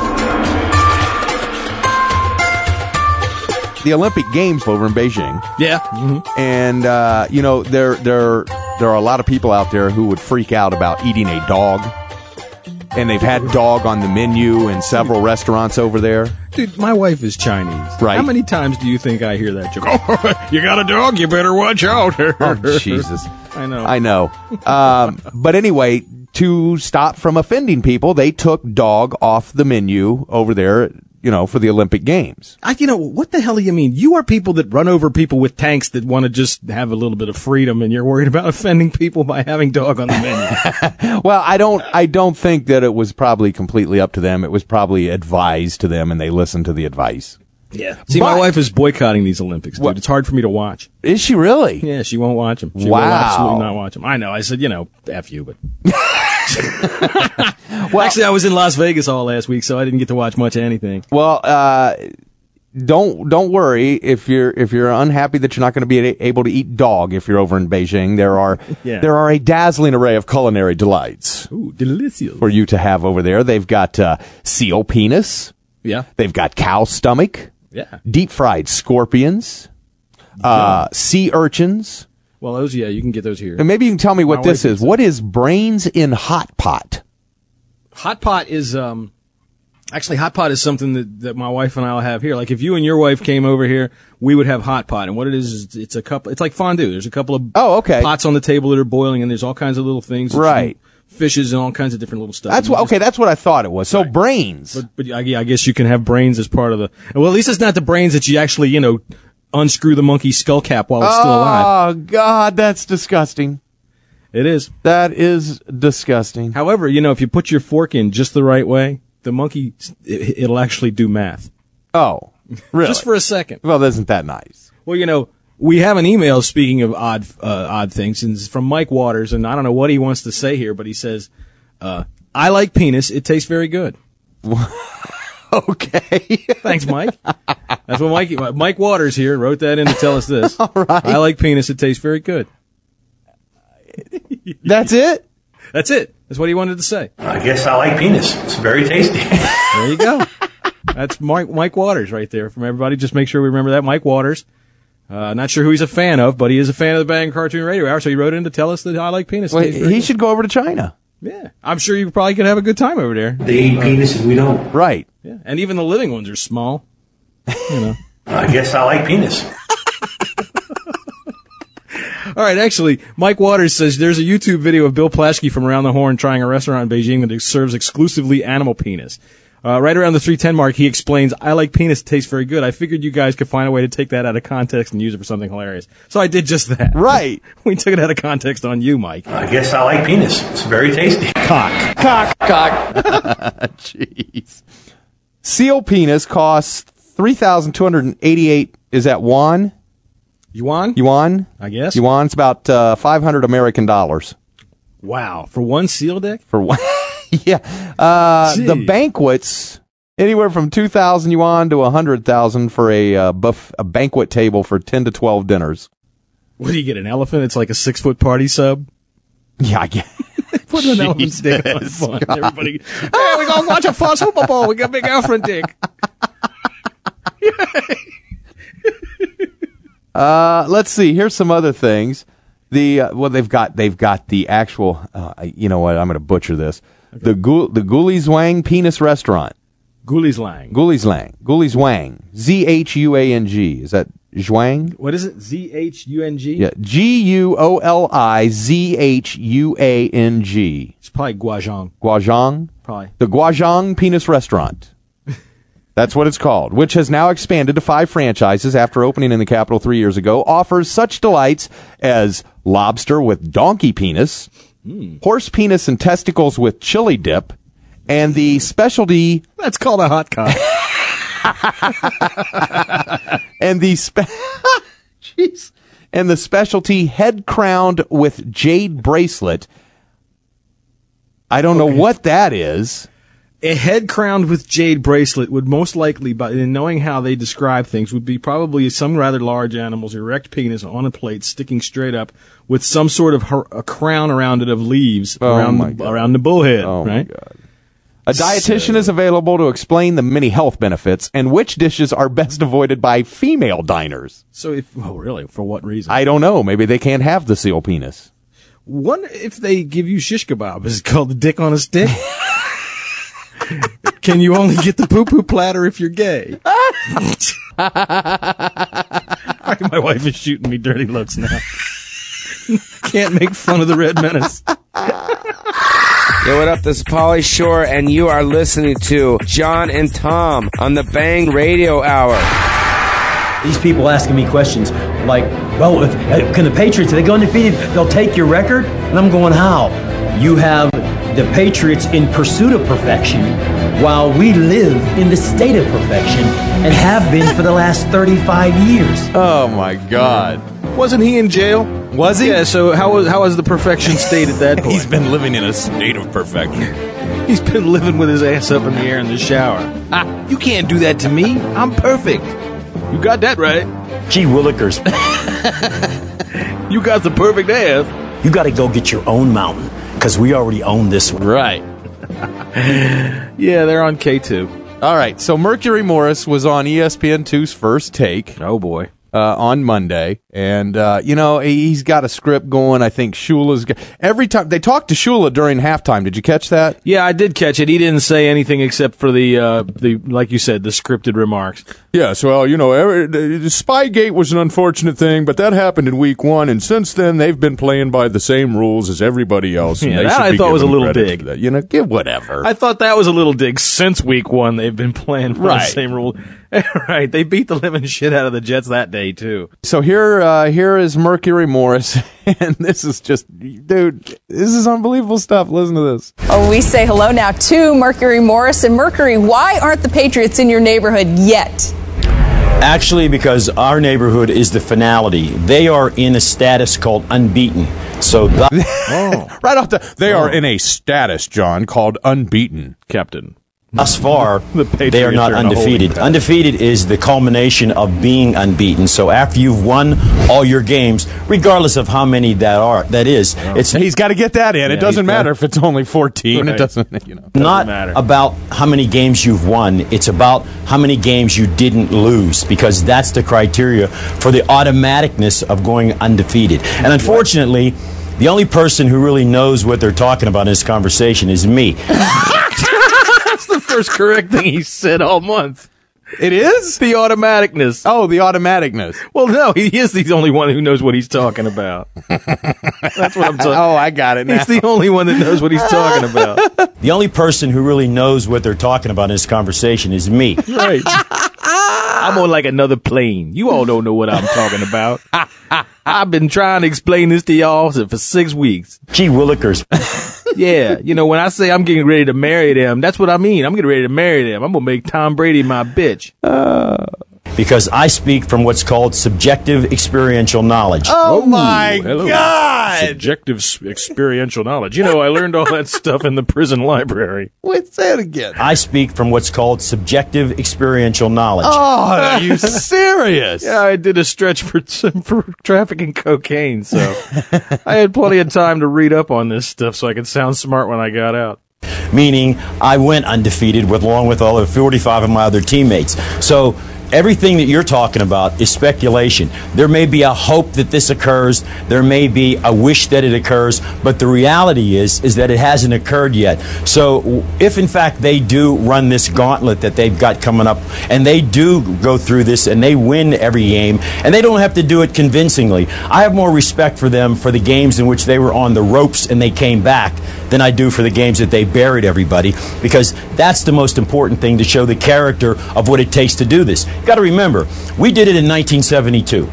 The Olympic Games over in Beijing. Yeah. Mm-hmm. And, there are a lot of people out there who would freak out about eating a dog. And they've had dog on the menu in several restaurants over there. Dude, my wife is Chinese. Right. How many times do you think I hear that joke? Oh, you got a dog, you better watch out. Oh, Jesus. I know. But anyway, to stop from offending people, they took dog off the menu over there, for the Olympic Games. What the hell do you mean? You are people that run over people with tanks that want to just have a little bit of freedom, and you're worried about offending people by having dog on the menu. Well, I don't think that it was probably completely up to them. It was probably advised to them, and they listened to the advice. Yeah. See, my wife is boycotting these Olympics, dude. It's hard for me to watch. Is she really? Yeah, she won't watch them. She Wow. will absolutely not watch them. I know. I said, F you, but... Well, actually, I was in Las Vegas all last week, so I didn't get to watch much of anything. Well, don't worry if you're unhappy that you're not going to be able to eat dog if you're over in Beijing. There are a dazzling array of culinary delights. Ooh, delicious. For you to have over there. They've got seal penis. Yeah. They've got cow stomach. Yeah. Deep fried scorpions. Sea urchins. Well, those, you can get those here. And maybe you can tell me what this is. What is brains in hot pot? Hot pot is actually hot pot is something that my wife and I'll have here. Like if you and your wife came over here, we would have hot pot. And what it is it's a couple. It's like fondue. There's a couple of pots on the table that are boiling, and there's all kinds of little things. Right. Fishes and all kinds of different little stuff. That's what I thought it was. So brains. But I guess you can have brains as part of the. Well, at least it's not the brains that you actually unscrew the monkey's skull cap while it's still alive. Oh God, that's disgusting. It is. That is disgusting. However, if you put your fork in just the right way, the monkey, it'll actually do math. Oh, really? Just for a second. Well, isn't that nice? Well, we have an email, speaking of odd things, and it's from Mike Waters, and I don't know what he wants to say here, but he says, I like penis. It tastes very good. Okay. Thanks, Mike. That's what Mike Waters here wrote that in to tell us this. All right. I like penis. It tastes very good. That's it? That's it. That's what he wanted to say. I guess I like penis. It's very tasty. There you go. That's Mike Waters right there from everybody. Just make sure we remember that. Mike Waters. Not sure who he's a fan of, but he is a fan of the Bang Cartoon Radio Hour, so he wrote in to tell us that I Like Penis. Well, he should go over to China. Yeah. I'm sure you probably could have a good time over there. They eat penis and we don't. Right. Yeah. And even the living ones are small. You know. I guess I like penis. All right, actually, Mike Waters says there's a YouTube video of Bill Plaschke from Around the Horn trying a restaurant in Beijing that serves exclusively animal penis. Right around the 3:10 mark, he explains, I like penis, tastes very good. I figured you guys could find a way to take that out of context and use it for something hilarious. So I did just that. Right. We took it out of context on you, Mike. I guess I like penis. It's very tasty. Cock. Jeez. Seal penis costs 3,288, is that yuan? Yuan? I guess. Yuan, it's about 500 American dollars. Wow. For one seal dick? For one. Yeah. The banquets, anywhere from 2,000 yuan to 100,000 for a banquet table for 10 to 12 dinners. What do you get, an elephant? It's like a 6-foot party sub? Yeah, I guess. Put an elephant's dick on fun. Everybody, hey, we're going to watch a fun Super Bowl. We got a big elephant dick. Let's see. Here's some other things. They've got the actual. You know what? I'm going to butcher this. Okay. The Gulizwang Penis Restaurant. Gulizwang. Zhuang. Is that Zhuang? What is it? Zhuang? Yeah. Guolizhuang. It's probably Guazhong. Guazhong? Probably. The Guazhong Penis Restaurant. That's what it's called, which has now expanded to 5 franchises after opening in the capital 3 years ago, offers such delights as lobster with donkey penis, horse penis and testicles with chili dip, and the specialty... That's called a hot cock. And the specialty head crowned with jade bracelet. I don't know what that is. A head crowned with jade bracelet would most likely, by in knowing how they describe things, would be probably some rather large animal's erect penis on a plate sticking straight up with some sort of a crown around it of leaves around the bullhead. Oh, right? my God. A dietitian is available to explain the many health benefits and which dishes are best avoided by female diners. So, really? For what reason? I don't know. Maybe they can't have the seal penis. Wonder if they give you shish kebab. Is it called the dick on a stick? Can you only get the poo-poo platter if you're gay? My wife is shooting me dirty looks now. Can't make fun of the Red Menace. Yo, what up? This is Pauly Shore, and you are listening to John and Tom on the Bang Radio Hour. These people asking me questions like, well, can the Patriots, if they go undefeated, they'll take your record? And I'm going, how? You have the Patriots in pursuit of perfection while we live in the state of perfection and have been for the last 35 years. Oh, my God. Wasn't he in jail? Was he? Yeah, so how was the perfection state at that point? He's been living in a state of perfection. He's been living with his ass up in the air in the shower. You can't do that to me. I'm perfect. You got that right. Gee willikers. You got the perfect ass. You got to go get your own mountain, because we already own this one. Right. Yeah, they're on K2. All right, so Mercury Morris was on ESPN2's First Take. Oh, boy. On Monday, and he's got a script going. I think Shula's every time they talked to Shula during halftime. Did you catch that? Yeah, I did catch it. He didn't say anything except for the like you said, the scripted remarks. Yes, well, Spygate was an unfortunate thing, but that happened in week 1, and since then they've been playing by the same rules as everybody else. And yeah, that I thought was a little dig. Give whatever. I thought that was a little dig. Since week 1, they've been playing by the same rule. Right, they beat the living shit out of the Jets that day too. So here is Mercury Morris, and this is just, dude, this is unbelievable stuff. Listen to this. Oh, we say hello now to Mercury Morris. And Mercury, why aren't the Patriots in your neighborhood yet? Actually, because our neighborhood is the finality. They are in a status called unbeaten. So right off they are in a status, John, called unbeaten, Captain. Thus far, they are Patriots not are in a holding undefeated. pattern. Undefeated is the culmination of being unbeaten. So after you've won all your games, regardless of how many that is, He's got to get that in. It doesn't matter if it's only 14. Right. It doesn't, you know. not about how many games you've won. It's about how many games you didn't lose, because that's the criteria for the automaticness of going undefeated. And unfortunately, the only person who really knows what they're talking about in this conversation is me. That's the first correct thing he said all month. It is? The automaticness. Oh, the automaticness. Well, no, he is the only one who knows what he's talking about. That's what I'm talking about. Oh, I got it now. He's the only one that knows what he's talking about. The only person who really knows what they're talking about in this conversation is me. Right. I'm on like another plane. You all don't know what I'm talking about. I've been trying to explain this to y'all for 6 weeks. Gee willikers. Yeah, you know, when I say I'm getting ready to marry them, that's what I mean. I'm getting ready to marry them. I'm going to make Tom Brady my bitch. Because I speak from what's called subjective experiential knowledge. Oh, my hello. God. Subjective experiential knowledge. You know, I learned all that stuff in the prison library. Wait, say it again. I speak from what's called subjective experiential knowledge. Oh, are you serious? Yeah, I did a stretch for trafficking cocaine, so I had plenty of time to read up on this stuff so I could sound smart when I got out. Meaning I went undefeated along with all the 45 of my other teammates. So everything that you're talking about is speculation. There may be a hope that this occurs. There may be a wish that it occurs. But the reality is that it hasn't occurred yet. So if, in fact, they do run this gauntlet that they've got coming up, and they do go through this and they win every game, and they don't have to do it convincingly, I have more respect for them for the games in which they were on the ropes and they came back than I do for the games that they buried everybody, because that's the most important thing to show the character of what it takes to do this. You've got to remember, we did it in 1972.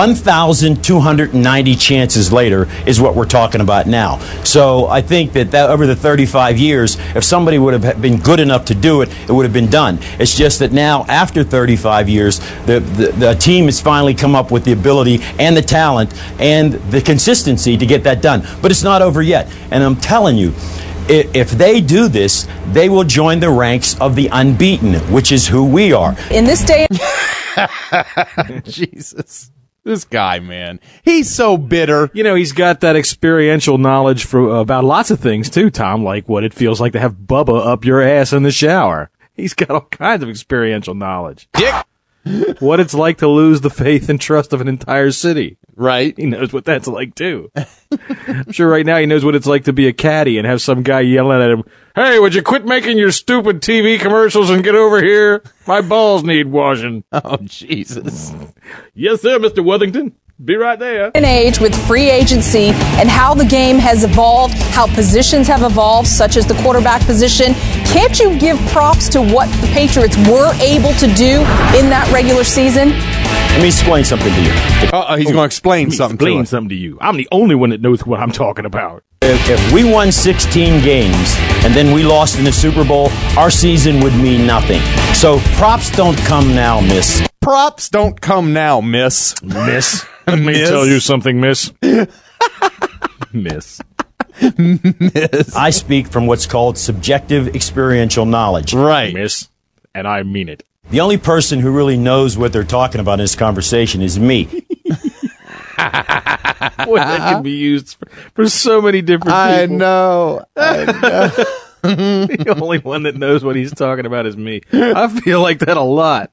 1,290 chances later is what we're talking about now. So I think that over the 35 years, if somebody would have been good enough to do it, it would have been done. It's just that now, after 35 years, the team has finally come up with the ability and the talent and the consistency to get that done. But it's not over yet. And I'm telling you, if they do this, they will join the ranks of the unbeaten, which is who we are. In this day... Jesus. This guy, man. He's so bitter. You know, he's got that experiential knowledge about lots of things, too, Tom, like what it feels like to have Bubba up your ass in the shower. He's got all kinds of experiential knowledge. Dick. What it's like to lose the faith and trust of an entire city. Right. He knows what that's like, too. I'm sure right now he knows what it's like to be a caddy and have some guy yelling at him, "Hey, would you quit making your stupid TV commercials and get over here? My balls need washing." Oh, Jesus. Yes, sir, Mr. Worthington. Be right there. An age with free agency and how the game has evolved, how positions have evolved, such as the quarterback position. Can't you give props to what the Patriots were able to do in that regular season? Let me explain something to you. He's going to explain something to you. I'm the only one that knows what I'm talking about. If we won 16 games and then we lost in the Super Bowl, our season would mean nothing. So props don't come now, miss. Props don't come now, miss. Miss. Let me tell you something, miss. Miss. Miss. I speak from what's called subjective experiential knowledge. Right. Miss. And I mean it. The only person who really knows what they're talking about in this conversation is me. Boy, that can be used for so many different people. I know. The only one that knows what he's talking about is me. I feel like that a lot.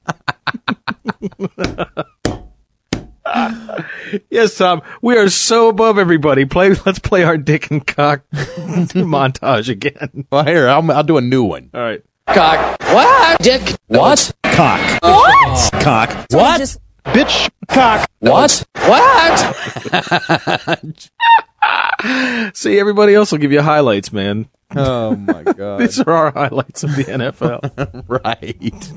Yes, Tom, we are so above everybody. Let's play our dick and cock montage again. Well, here, I'll do a new one. All right. Cock. What? Dick. What? Cock. What? Cock. What? Bitch. Cock. What? What? See, everybody else will give you highlights, man. Oh, my God. These are our highlights of the NFL. Right.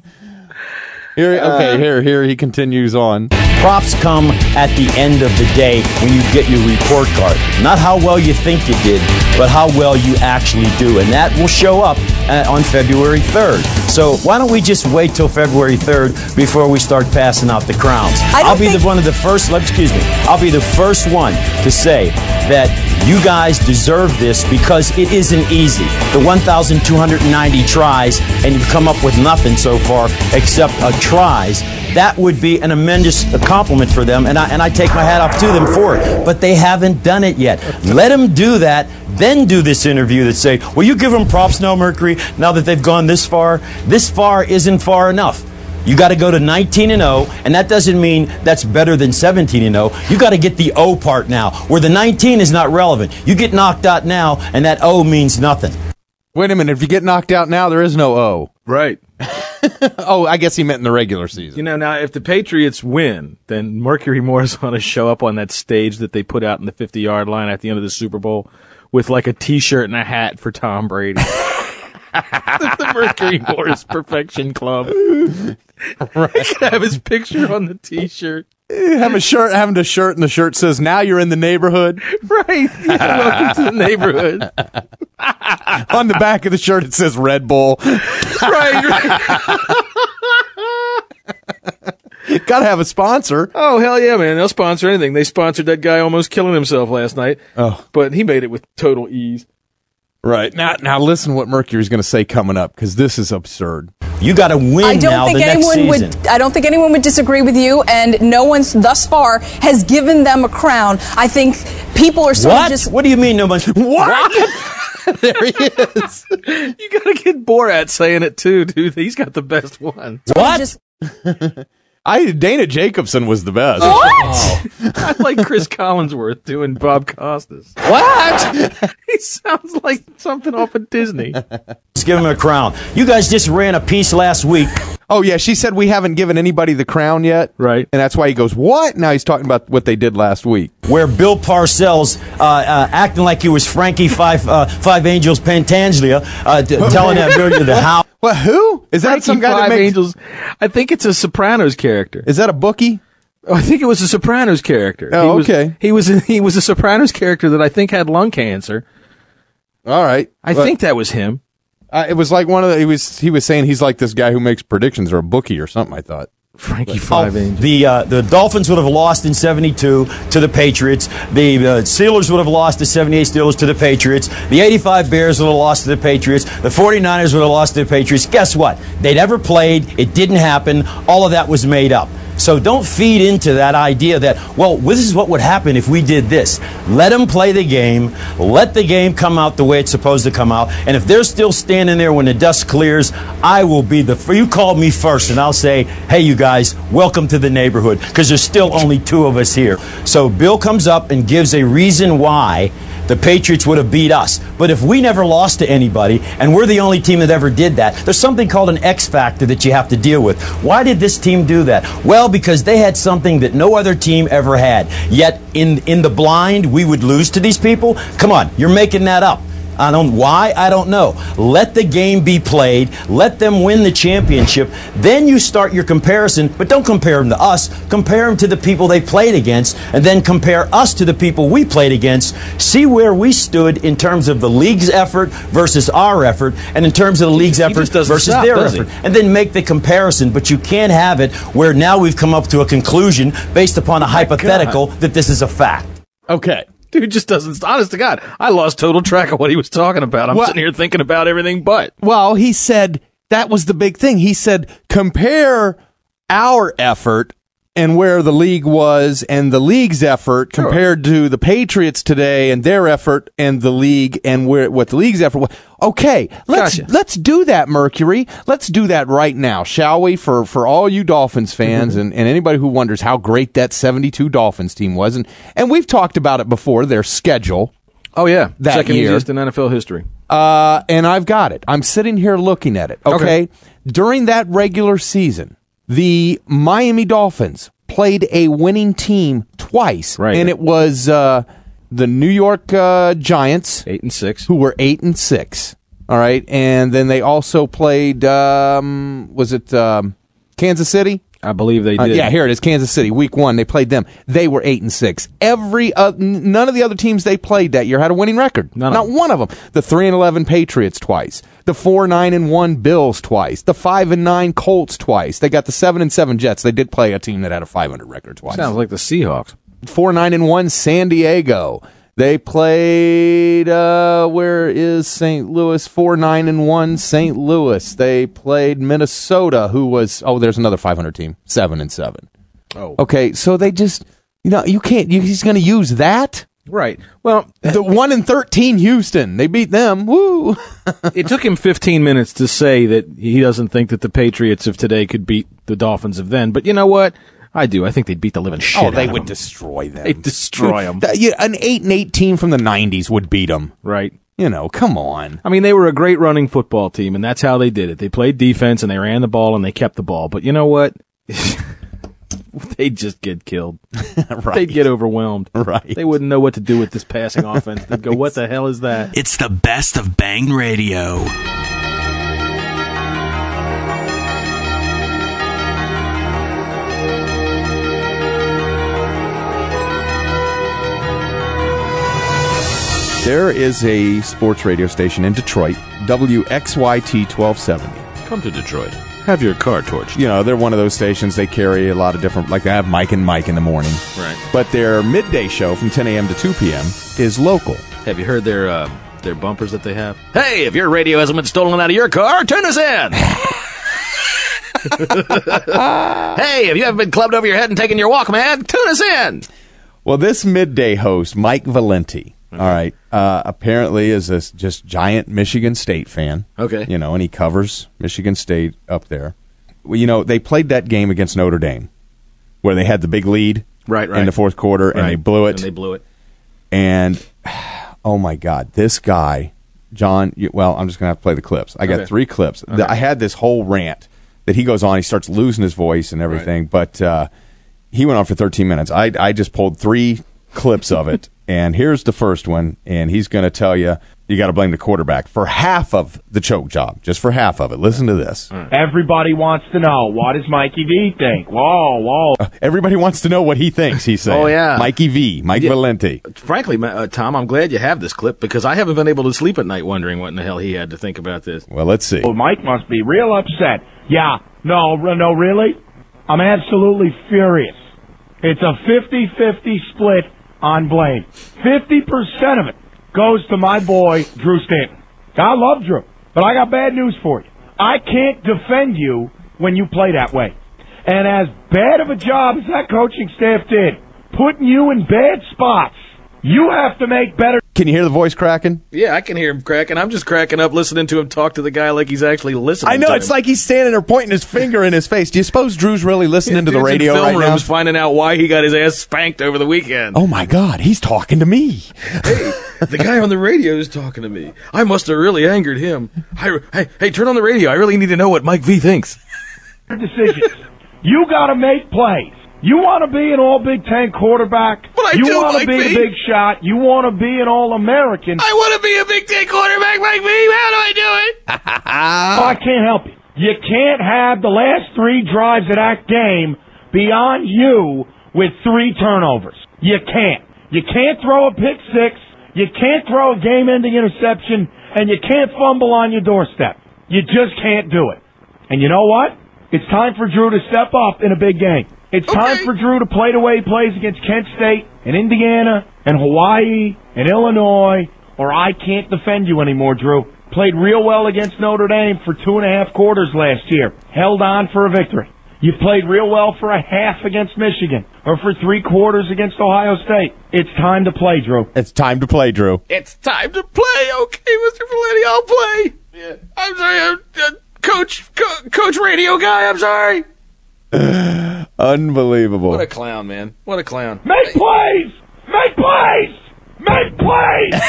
Here he continues on. Props come at the end of the day when you get your report card. Not how well you think you did, but how well you actually do. And that will show up on February 3rd. So why don't we just wait till February 3rd before we start passing out the crowns? I'll be one of the first one to say that You guys deserve this because it isn't easy. The 1,290 tries, and you've come up with nothing so far except tries. That would be an tremendous compliment for them, and I take my hat off to them for it. But they haven't done it yet. Let them do that, then do this interview that say, will you give them props now, Mercury, now that they've gone this far? This far isn't far enough. You got to go to 19-0, and that doesn't mean that's better than 17-0. You got to get the O part now, where the 19 is not relevant. You get knocked out now, and that O means nothing. Wait a minute. If you get knocked out now, there is no O. Right. Oh, I guess he meant in the regular season. You know, now if the Patriots win, then Mercury Moore's going to show up on that stage that they put out in the 50-yard line at the end of the Super Bowl with like a T-shirt and a hat for Tom Brady. The Mercury Moore's Perfection Club. Right. He could have his picture on the T-shirt. Having a shirt, and the shirt says, now you're in the neighborhood. Right. Yeah, welcome to the neighborhood. On the back of the shirt, it says Red Bull. Right. Got to have a sponsor. Oh, hell yeah, man. They'll sponsor anything. They sponsored that guy almost killing himself last night. Oh. But he made it with total ease. Right. Now listen what Mercury's going to say coming up, because this is absurd. You got to win now the next season. I don't think anyone would disagree with you, and no one thus far has given them a crown. I think people are sort of just... What do you mean no one... What? There he is. You got to get Borat saying it too, dude. He's got the best one. What? Dana Jacobson was the best. What? Oh. I like Chris Collinsworth doing Bob Costas. What? He sounds like something off of Disney. Let's give him a crown. You guys just ran a piece last week. Oh, yeah, she said we haven't given anybody the crown yet. Right. And that's why he goes, what? Now he's talking about what they did last week. Where Bill Parcells, acting like he was Frankie Five Angels Pantanglia, telling Amelia how... Well, who? Is that Frankie some guy Five that makes... Angels? I think it's a Sopranos character. Is that a bookie? Oh, I think it was a Sopranos character. Oh, okay. He was a Sopranos character that I think had lung cancer. All right. I think that was him. It was like one of the... He was saying he's like this guy who makes predictions, or a bookie or something, I thought. Frankie Five Angels. The Dolphins would have lost in 72 to the Patriots. The Steelers would have lost the 78 Steelers to the Patriots. The 85 Bears would have lost to the Patriots. The 49ers would have lost to the Patriots. Guess what? They never played. It didn't happen. All of that was made up. So don't feed into that idea that, well, this is what would happen if we did this. Let them play the game. Let the game come out the way it's supposed to come out. And if they're still standing there when the dust clears, I will be you call me first, and I'll say, hey, you guys, welcome to the neighborhood, because there's still only two of us here. So Bill comes up and gives a reason why the Patriots would have beat us. But if we never lost to anybody, and we're the only team that ever did that, there's something called an X factor that you have to deal with. Why did this team do that? Well, because they had something that no other team ever had. Yet, in the blind, we would lose to these people? Come on, you're making that up. I don't know. Let the game be played. Let them win the championship. Then you start your comparison, but don't compare them to us. Compare them to the people they played against, and then compare us to the people we played against. See where we stood in terms of the league's effort versus our effort, and in terms of the league's effort versus their effort. And then make the comparison, but you can't have it where now we've come up to a conclusion based upon a hypothetical that this is a fact. Okay. Dude just doesn't... Honest to God, I lost total track of what he was talking about. I'm sitting here thinking about everything but. Well, he said that was the big thing. He said, compare our effort and where the league was and the league's effort compared to the Patriots today and their effort and the league and what the league's effort was. Okay, let's do that, Mercury. Let's do that right now, shall we? For all you Dolphins fans and anybody who wonders how great that 72 Dolphins team was. And we've talked about it before, their schedule. Oh, yeah. That Second year. easiest in NFL history. And I've got it. I'm sitting here looking at it. Okay. During that regular season, the Miami Dolphins played a winning team twice. Right. And it was the New York Giants. 8-6. Who were 8-6. All right. And then they also played, was it Kansas City? I believe they did. Yeah, here it is, Kansas City, week 1. They played them. They were 8-6. None of the other teams they played that year had a winning record. Not one of them. The 3-11 Patriots twice. The 4-9-1 Bills twice. The 5-9 Colts twice. They got the 7-7 Jets. They did play a team that had a 500 record twice. Sounds like the Seahawks. 4-9-1 San Diego. They played, where is St. Louis? 4-9-1 St. Louis. They played Minnesota, who was, there's another 500 team, 7-7. Oh. Okay, so they just, you can't, he's going to use that? Right. Well, the 1-13 Houston, they beat them. Woo! It took him 15 minutes to say that he doesn't think that the Patriots of today could beat the Dolphins of then. But you know what? I do. I think they'd beat the living shit out of them. Oh, they would destroy them. They'd destroy them. An 8-8 team from the 90s would beat them. Right. Come on. I mean, they were a great running football team, and that's how they did it. They played defense, and they ran the ball, and they kept the ball. But you know what? They'd just get killed. Right. They'd get overwhelmed. Right. They wouldn't know what to do with this passing offense. They'd go, what the hell is that? It's the best of Bang Radio. There is a sports radio station in Detroit, WXYT 1270. Come to Detroit. Have your car torched. They're one of those stations. They carry a lot of different, like they have Mike and Mike in the morning. Right. But their midday show from 10 a.m. to 2 p.m. is local. Have you heard their bumpers that they have? Hey, if your radio hasn't been stolen out of your car, tune us in. Hey, if you haven't been clubbed over your head and taken your Walkman, tune us in. Well, this midday host, Mike Valenti, all right, apparently is this just giant Michigan State fan. Okay. And he covers Michigan State up there. Well, they played that game against Notre Dame where they had the big lead in the fourth quarter, and they blew it. And, oh, my God, this guy, John, I'm just going to have to play the clips. I got 3 clips. Okay. I had this whole rant that he goes on. He starts losing his voice and everything, but he went on for 13 minutes. I just pulled 3 clips of it. And here's the first one, and he's going to tell you got to blame the quarterback for half of the choke job, just for half of it. Listen to this. Everybody wants to know, what does Mikey V think? Whoa. Everybody wants to know what he thinks, he's saying. Oh, yeah. Mikey V, Mike Valenti. Frankly, Tom, I'm glad you have this clip because I haven't been able to sleep at night wondering what in the hell he had to think about this. Well, let's see. Well, Mike must be real upset. Yeah, no, really? I'm absolutely furious. It's a 50-50 split on blame. 50% of it goes to my boy, Drew Stanton. I love Drew, but I got bad news for you. I can't defend you when you play that way. And as bad of a job as that coaching staff did, putting you in bad spots, you have to make better. Can you hear the voice cracking? Yeah, I can hear him cracking. I'm just cracking up listening to him talk to the guy like he's actually listening. I know, to it's him. like he's standing there pointing his finger in his face. Do you suppose Drew's really listening to the radio in film right now? rooms finding out why he got his ass spanked over the weekend. Oh, my God, he's talking to me. Hey, the guy on the radio is talking to me. I must have really angered him. Hey, turn on the radio. I really need to know what Mike V thinks. Decisions. You got to make plays. You want to be an all-Big Ten quarterback. But you want to be a big shot. You want to be an All-American. I want to be a Big Ten quarterback, Mike V. How do I do it? I can't help you. You can't have the last 3 drives of that game be on you with 3 turnovers. You can't. You can't throw a pick 6. You can't throw a game-ending interception. And you can't fumble on your doorstep. You just can't do it. And you know what? It's time for Drew to step up in a big game. It's time for Drew to play the way he plays against Kent State and Indiana and Hawaii and Illinois, or I can't defend you anymore, Drew. Played real well against Notre Dame for 2.5 quarters last year. Held on for a victory. You played real well for a half against Michigan, or for 3 quarters against Ohio State. It's time to play, Drew. It's time to play, Drew. It's time to play. Okay, Mr. Valenti, I'll play. Yeah. I'm sorry, Coach Radio Guy, I'm sorry. Unbelievable. What a clown, man. What a clown. Make plays! Make plays! Make plays!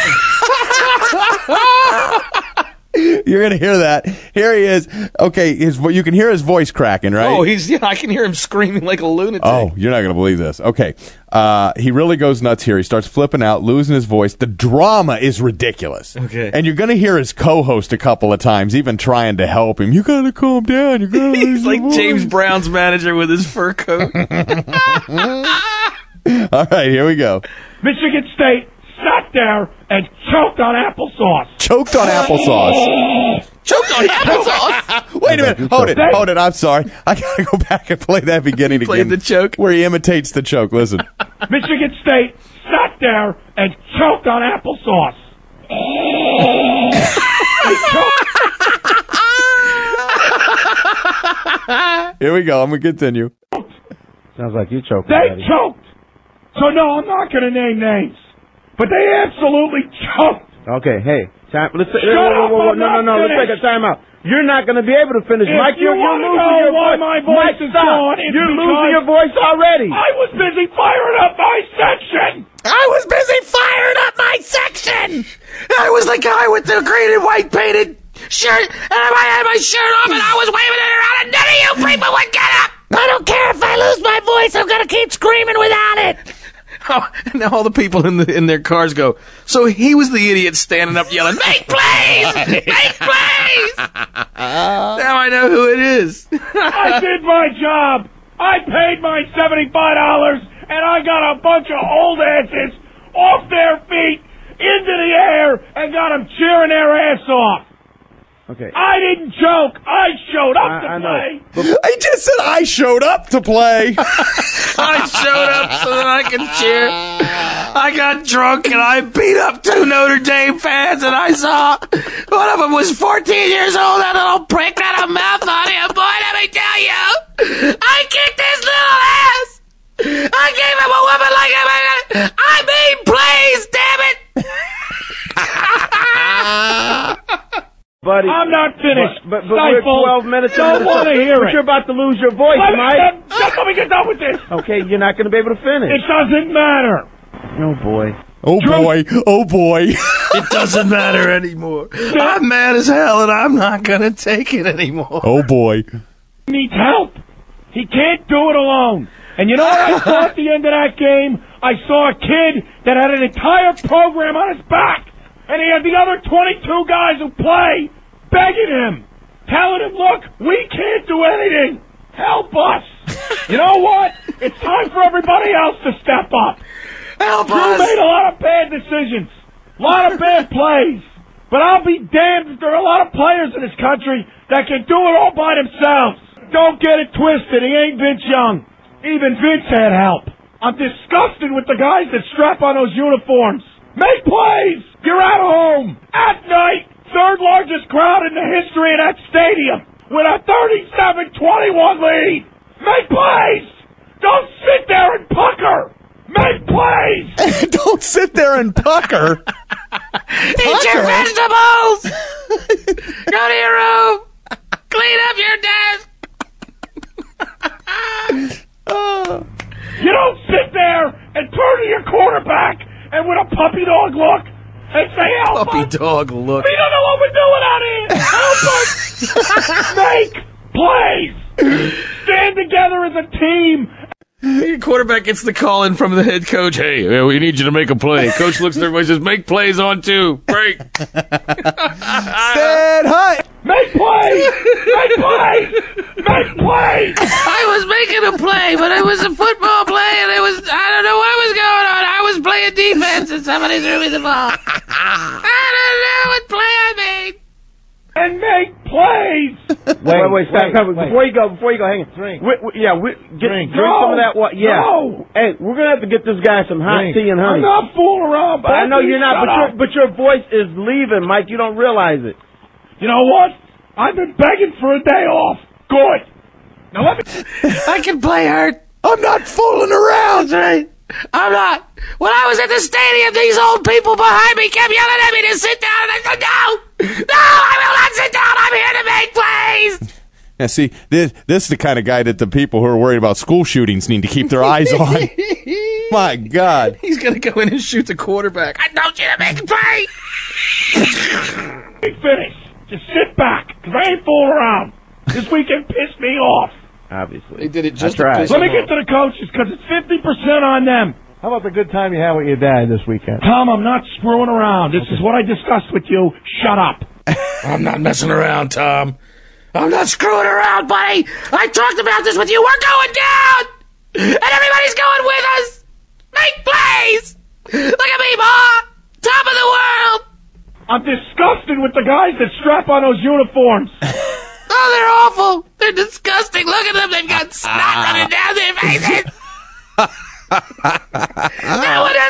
You're going to hear that. Here he is. Okay, you can hear his voice cracking, right? Oh, I can hear him screaming like a lunatic. Oh, you're not going to believe this. Okay. He really goes nuts here. He starts flipping out, losing his voice. The drama is ridiculous. Okay. And you're going to hear his co-host a couple of times, even trying to help him. You got to calm down. He's like James Brown's manager with his fur coat. All right, here we go. Michigan State sat there and choked on applesauce. Choked on applesauce. Choked on applesauce? Wait a minute. Hold it. I'm sorry. I got to go back and play that beginning again. Played the choke? Where he imitates the choke. Listen. Michigan State sat there and choked on applesauce. They choked. Here we go. I'm going to continue. Sounds like you choked. They choked. So, no, I'm not going to name names. But they absolutely choked. Okay, hey. Let's Shut up, I'm not let's take a time out. You're not going to be able to finish. If Mike, you're wanna losing know your why voice. my voice Mike, is stop. gone, it's You're because losing your voice already. I was busy firing up my section. I was busy firing up my section. I was the guy with the green and white painted shirt, and I had my shirt off, and I was waving it around, and none of you people would get up. I don't care if I lose my voice. I'm gonna keep screaming without it. Oh, and now all the people in their cars go, so he was the idiot standing up yelling, "Make plays! Make plays!" Now I know who it is. I did my job. I paid my $75, and I got a bunch of old asses off their feet into the air and got them cheering their ass off. Okay. I didn't joke. I showed up to play. I just said I showed up to play. I showed up so that I could cheer. I got drunk and I beat up 2 Notre Dame fans, and I saw one of them was 14 years old. That little prick had a mouth on him. Boy, let me tell you, I kicked his little ass. I gave him a woman like him. I made plays, damn it. Buddy, I'm not finished. But we're 12 minutes into Don't want to hear but it. you're about to lose your voice, Mike. Let me get done with this. Okay, you're not going to be able to finish. It doesn't matter. Oh, boy. Oh, boy. Oh, boy. It doesn't matter anymore. I'm mad as hell, and I'm not going to take it anymore. Oh, boy. He needs help. He can't do it alone. And you know what I saw at the end of that game? I saw a kid that had an entire program on his back. And he had the other 22 guys who play begging him, telling him, look, we can't do anything. Help us. You know what? It's time for everybody else to step up. Help us. You made a lot of bad decisions, a lot of bad plays. But I'll be damned if there are a lot of players in this country that can do it all by themselves. Don't get it twisted. He ain't Vince Young. Even Vince had help. I'm disgusted with the guys that strap on those uniforms. Make plays! You're at home, at night, third largest crowd in the history of that stadium, with a 37-21 lead. Make plays! Don't sit there and pucker! Make plays! Don't sit there and pucker. Eat your vegetables! Go to your room! Clean up your desk! You don't sit there and turn to your quarterback and with a puppy dog look and say, help Puppy us. dog look. We don't know what we're doing out here. Help us. Make plays. Stand together as a team. Your quarterback gets the call in from the head coach. Hey, we need you to make a play. Coach looks at everybody and says, make plays on 2. Break. Stand high. Make plays. Make plays. Make plays. I was making a play, but it was a football play, and I don't know what was going on. I was playing defense, and somebody threw me the ball. I don't know what play I made. And make plays. Wait, stop. Before you go, hang on. Drink. Drink some of that water. Yeah. No. Hey, we're going to have to get this guy some hot tea and honey. I'm not fooling around, I know you're not, Shut up. but your voice is leaving, Mike. You don't realize it. You know what? I've been begging for a day off. Good. Now let me... I can play hurt. I'm not fooling around. That's right. I'm not. When I was at the stadium, these old people behind me kept yelling at me to sit down, and I said, no, I will not sit down. I'm here to make plays. Now, see, this is the kind of guy that the people who are worried about school shootings need to keep their eyes on. My God. He's going to go in and shoot the quarterback. I told you to make a play. Finish. Just sit back, because I ain't fooling around. This weekend pissed me off. Obviously. They did it just to piss Let me get to the coaches, because it's 50% on them. How about the good time you had with your dad this weekend? Tom, I'm not screwing around. This is what I discussed with you. Shut up. I'm not messing around, Tom. I'm not screwing around, buddy. I talked about this with you. We're going down, and everybody's going with us. Make plays. Look at me, Ma. Top of the world. I'm disgusted with the guys that strap on those uniforms. Oh, they're awful. They're disgusting. Look at them. They've got snot running down their faces. That one has an iron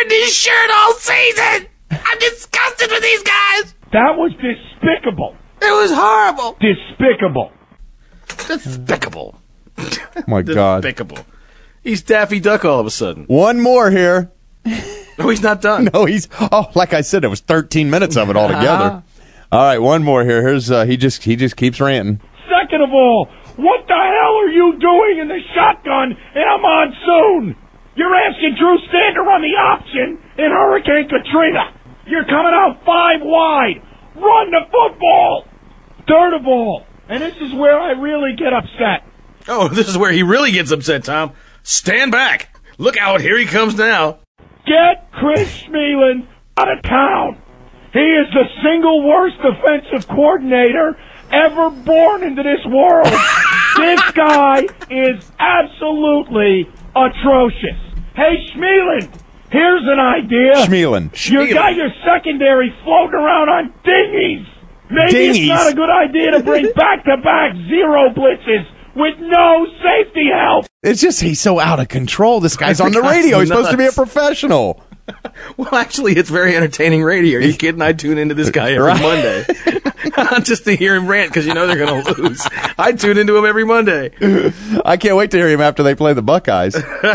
wearing this shirt all season. I'm disgusted with these guys. That was despicable. It was horrible. Despicable. Despicable. Oh my God. Despicable. He's Daffy Duck all of a sudden. One more here. No, he's not done. No, like I said, it was 13 minutes of it altogether. All right, one more here. Here's he just keeps ranting. Second of all, what the hell are you doing in the shotgun in a monsoon? You're asking Drew Stanton to run the option in Hurricane Katrina. You're coming out 5 wide. Run the football. Third of all, and this is where I really get upset. Oh, this is where he really gets upset, Tom. Stand back. Look out, here he comes now. Get Chris Schmeling out of town. He is the single worst defensive coordinator ever born into this world. This guy is absolutely atrocious. Hey, Schmeling, here's an idea. Schmeling. You got your secondary floating around on dinghies. Maybe it's not a good idea to bring back-to-back zero blitzes with no safety help. It's just he's so out of control. This guy's on the radio. He's supposed to be a professional. Well, actually, it's very entertaining radio. Are you kidding? I tune into this guy every Monday just to hear him rant because you know they're going to lose. I tune into him every Monday. I can't wait to hear him after they play the Buckeyes.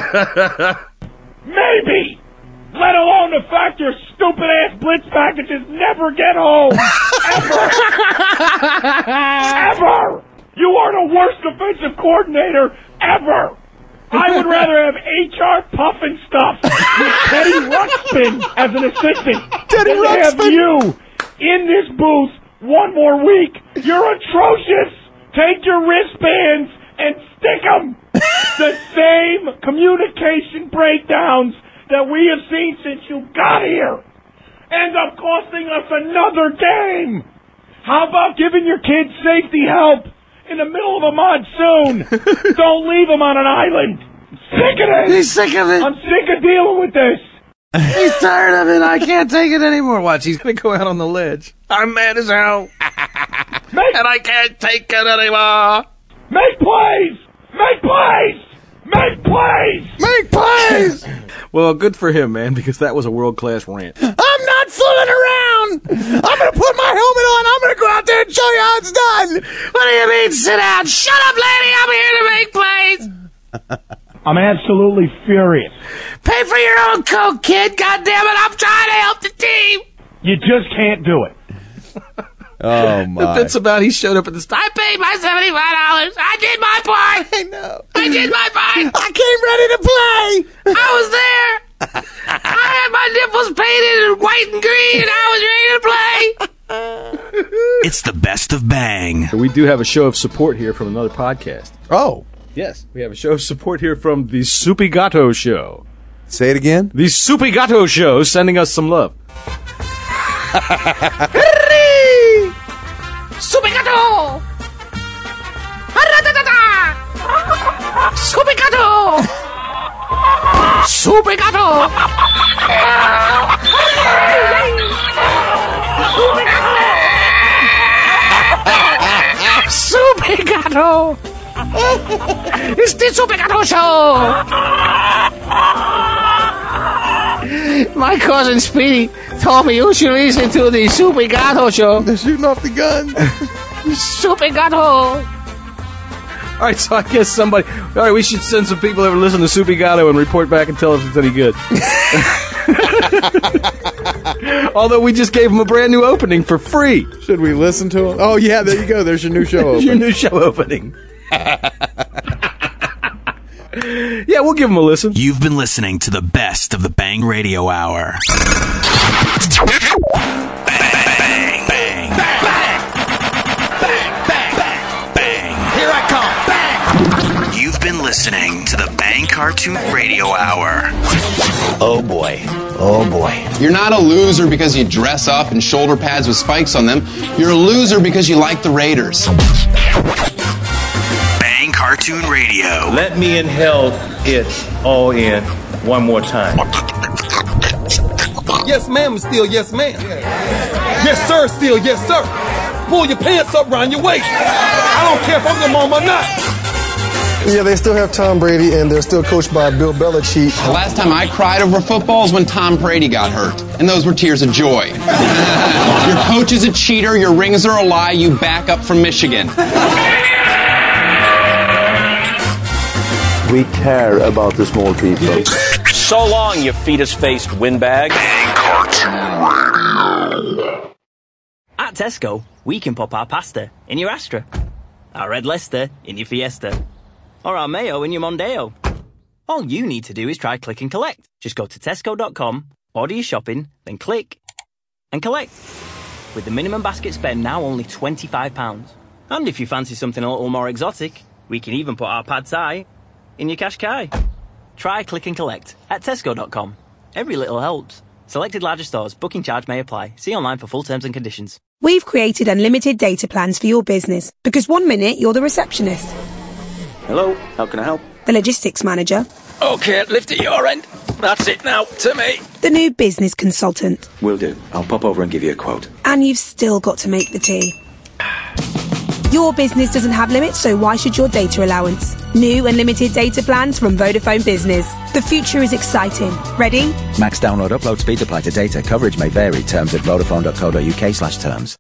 Maybe. Let alone the fact your stupid-ass blitz packages never get home. Ever. Ever. You are the worst defensive coordinator ever. I would rather have HR Puffin stuff with Teddy Ruxpin as an assistant than to have you in this booth one more week. You're atrocious. Take your wristbands and stick them. The same communication breakdowns that we have seen since you got here end up costing us another game. How about giving your kids safety help in the middle of a monsoon? Don't leave them on an island. Sick of it. He's sick of it. I'm sick of dealing with this. He's tired of it. I can't take it anymore. Watch, he's going to go out on the ledge. I'm mad as hell. And I can't take it anymore. Make plays. Make plays. Make plays. Make plays. Well, good for him, man, because that was a world-class rant. I'm not fooling around. I'm going to put my helmet on. I'm going to go out there and show you how it's done. What do you mean, sit down? Shut up, lady. I'm here to make plays. I'm absolutely furious. Pay for your own Coke, kid. God damn it, I'm trying to help the team. You just can't do it. Oh, my. The bit's about he showed up at the I paid my $75. I did my part. I know. I did my part. I came ready to play. I was there. I had my nipples painted in white and green, and I was ready to play. It's the best of Bang. We do have a show of support here from another podcast. Oh. Yes, we have a show of support here from the Soupy Gato Show. Say it again. The Soupy Gato Show sending us some love. Soupy Gato! Soupy Gato! Soupy Gato! Soupy Gato! It's the Soupy Gato Show! My cousin Speedy told me you should listen to the Soupy Gato Show. They're shooting off the gun. Soupy Gato! All right, so I guess somebody... All right, we should send some people over to listen to Soupy Gato and report back and tell us if it's any good. Although we just gave them a brand new opening for free. Should we listen to them? Oh, yeah, there you go. There's your new show opening. Your new show opening. Yeah, we'll give them a listen. You've been listening to the best of the Bang Radio Hour. Bang, bang, bang, bang, bang, bang, bang. Here I come. Bang. You've been listening to the Bang Cartoon Radio Hour. Oh boy. Oh boy. You're not a loser because you dress up in shoulder pads with spikes on them. You're a loser because you like the Raiders. Bang Cartoon Radio. Let me inhale it all in one more time. Yes, ma'am, still yes, ma'am. Yes, sir, still yes, sir. Pull your pants up around your waist. I don't care if I'm your mom or not. Yeah, they still have Tom Brady, and they're still coached by Bill Belichick. The last time I cried over football was when Tom Brady got hurt, and those were tears of joy. Your coach is a cheater, your rings are a lie, you back up from Michigan. We care about the small people. So long, you fetus-faced windbag. At Tesco, we can pop our pasta in your Astra, our red Leicester in your Fiesta, or our mayo in your Mondeo. All you need to do is try Click and Collect. Just go to Tesco.com, order your shopping, then click and collect. With the minimum basket spend now only £25. And if you fancy something a little more exotic, we can even put our pad thai in your Qashqai. Try Click and Collect at Tesco.com. Every little helps. Selected larger stores. Booking charge may apply. See online for full terms and conditions. We've created unlimited data plans for your business because 1 minute you're the receptionist, Hello, how can I help? the logistics manager, Okay, lift at your end. That's it now, to me. the new business consultant, Will do. I'll pop over and give you a quote. and you've still got to make the tea. Your business doesn't have limits, so why should your data allowance? New unlimited data plans from Vodafone Business. The future is exciting. Ready? Max download upload speed apply to data. Coverage may vary. Terms at vodafone.co.uk/terms.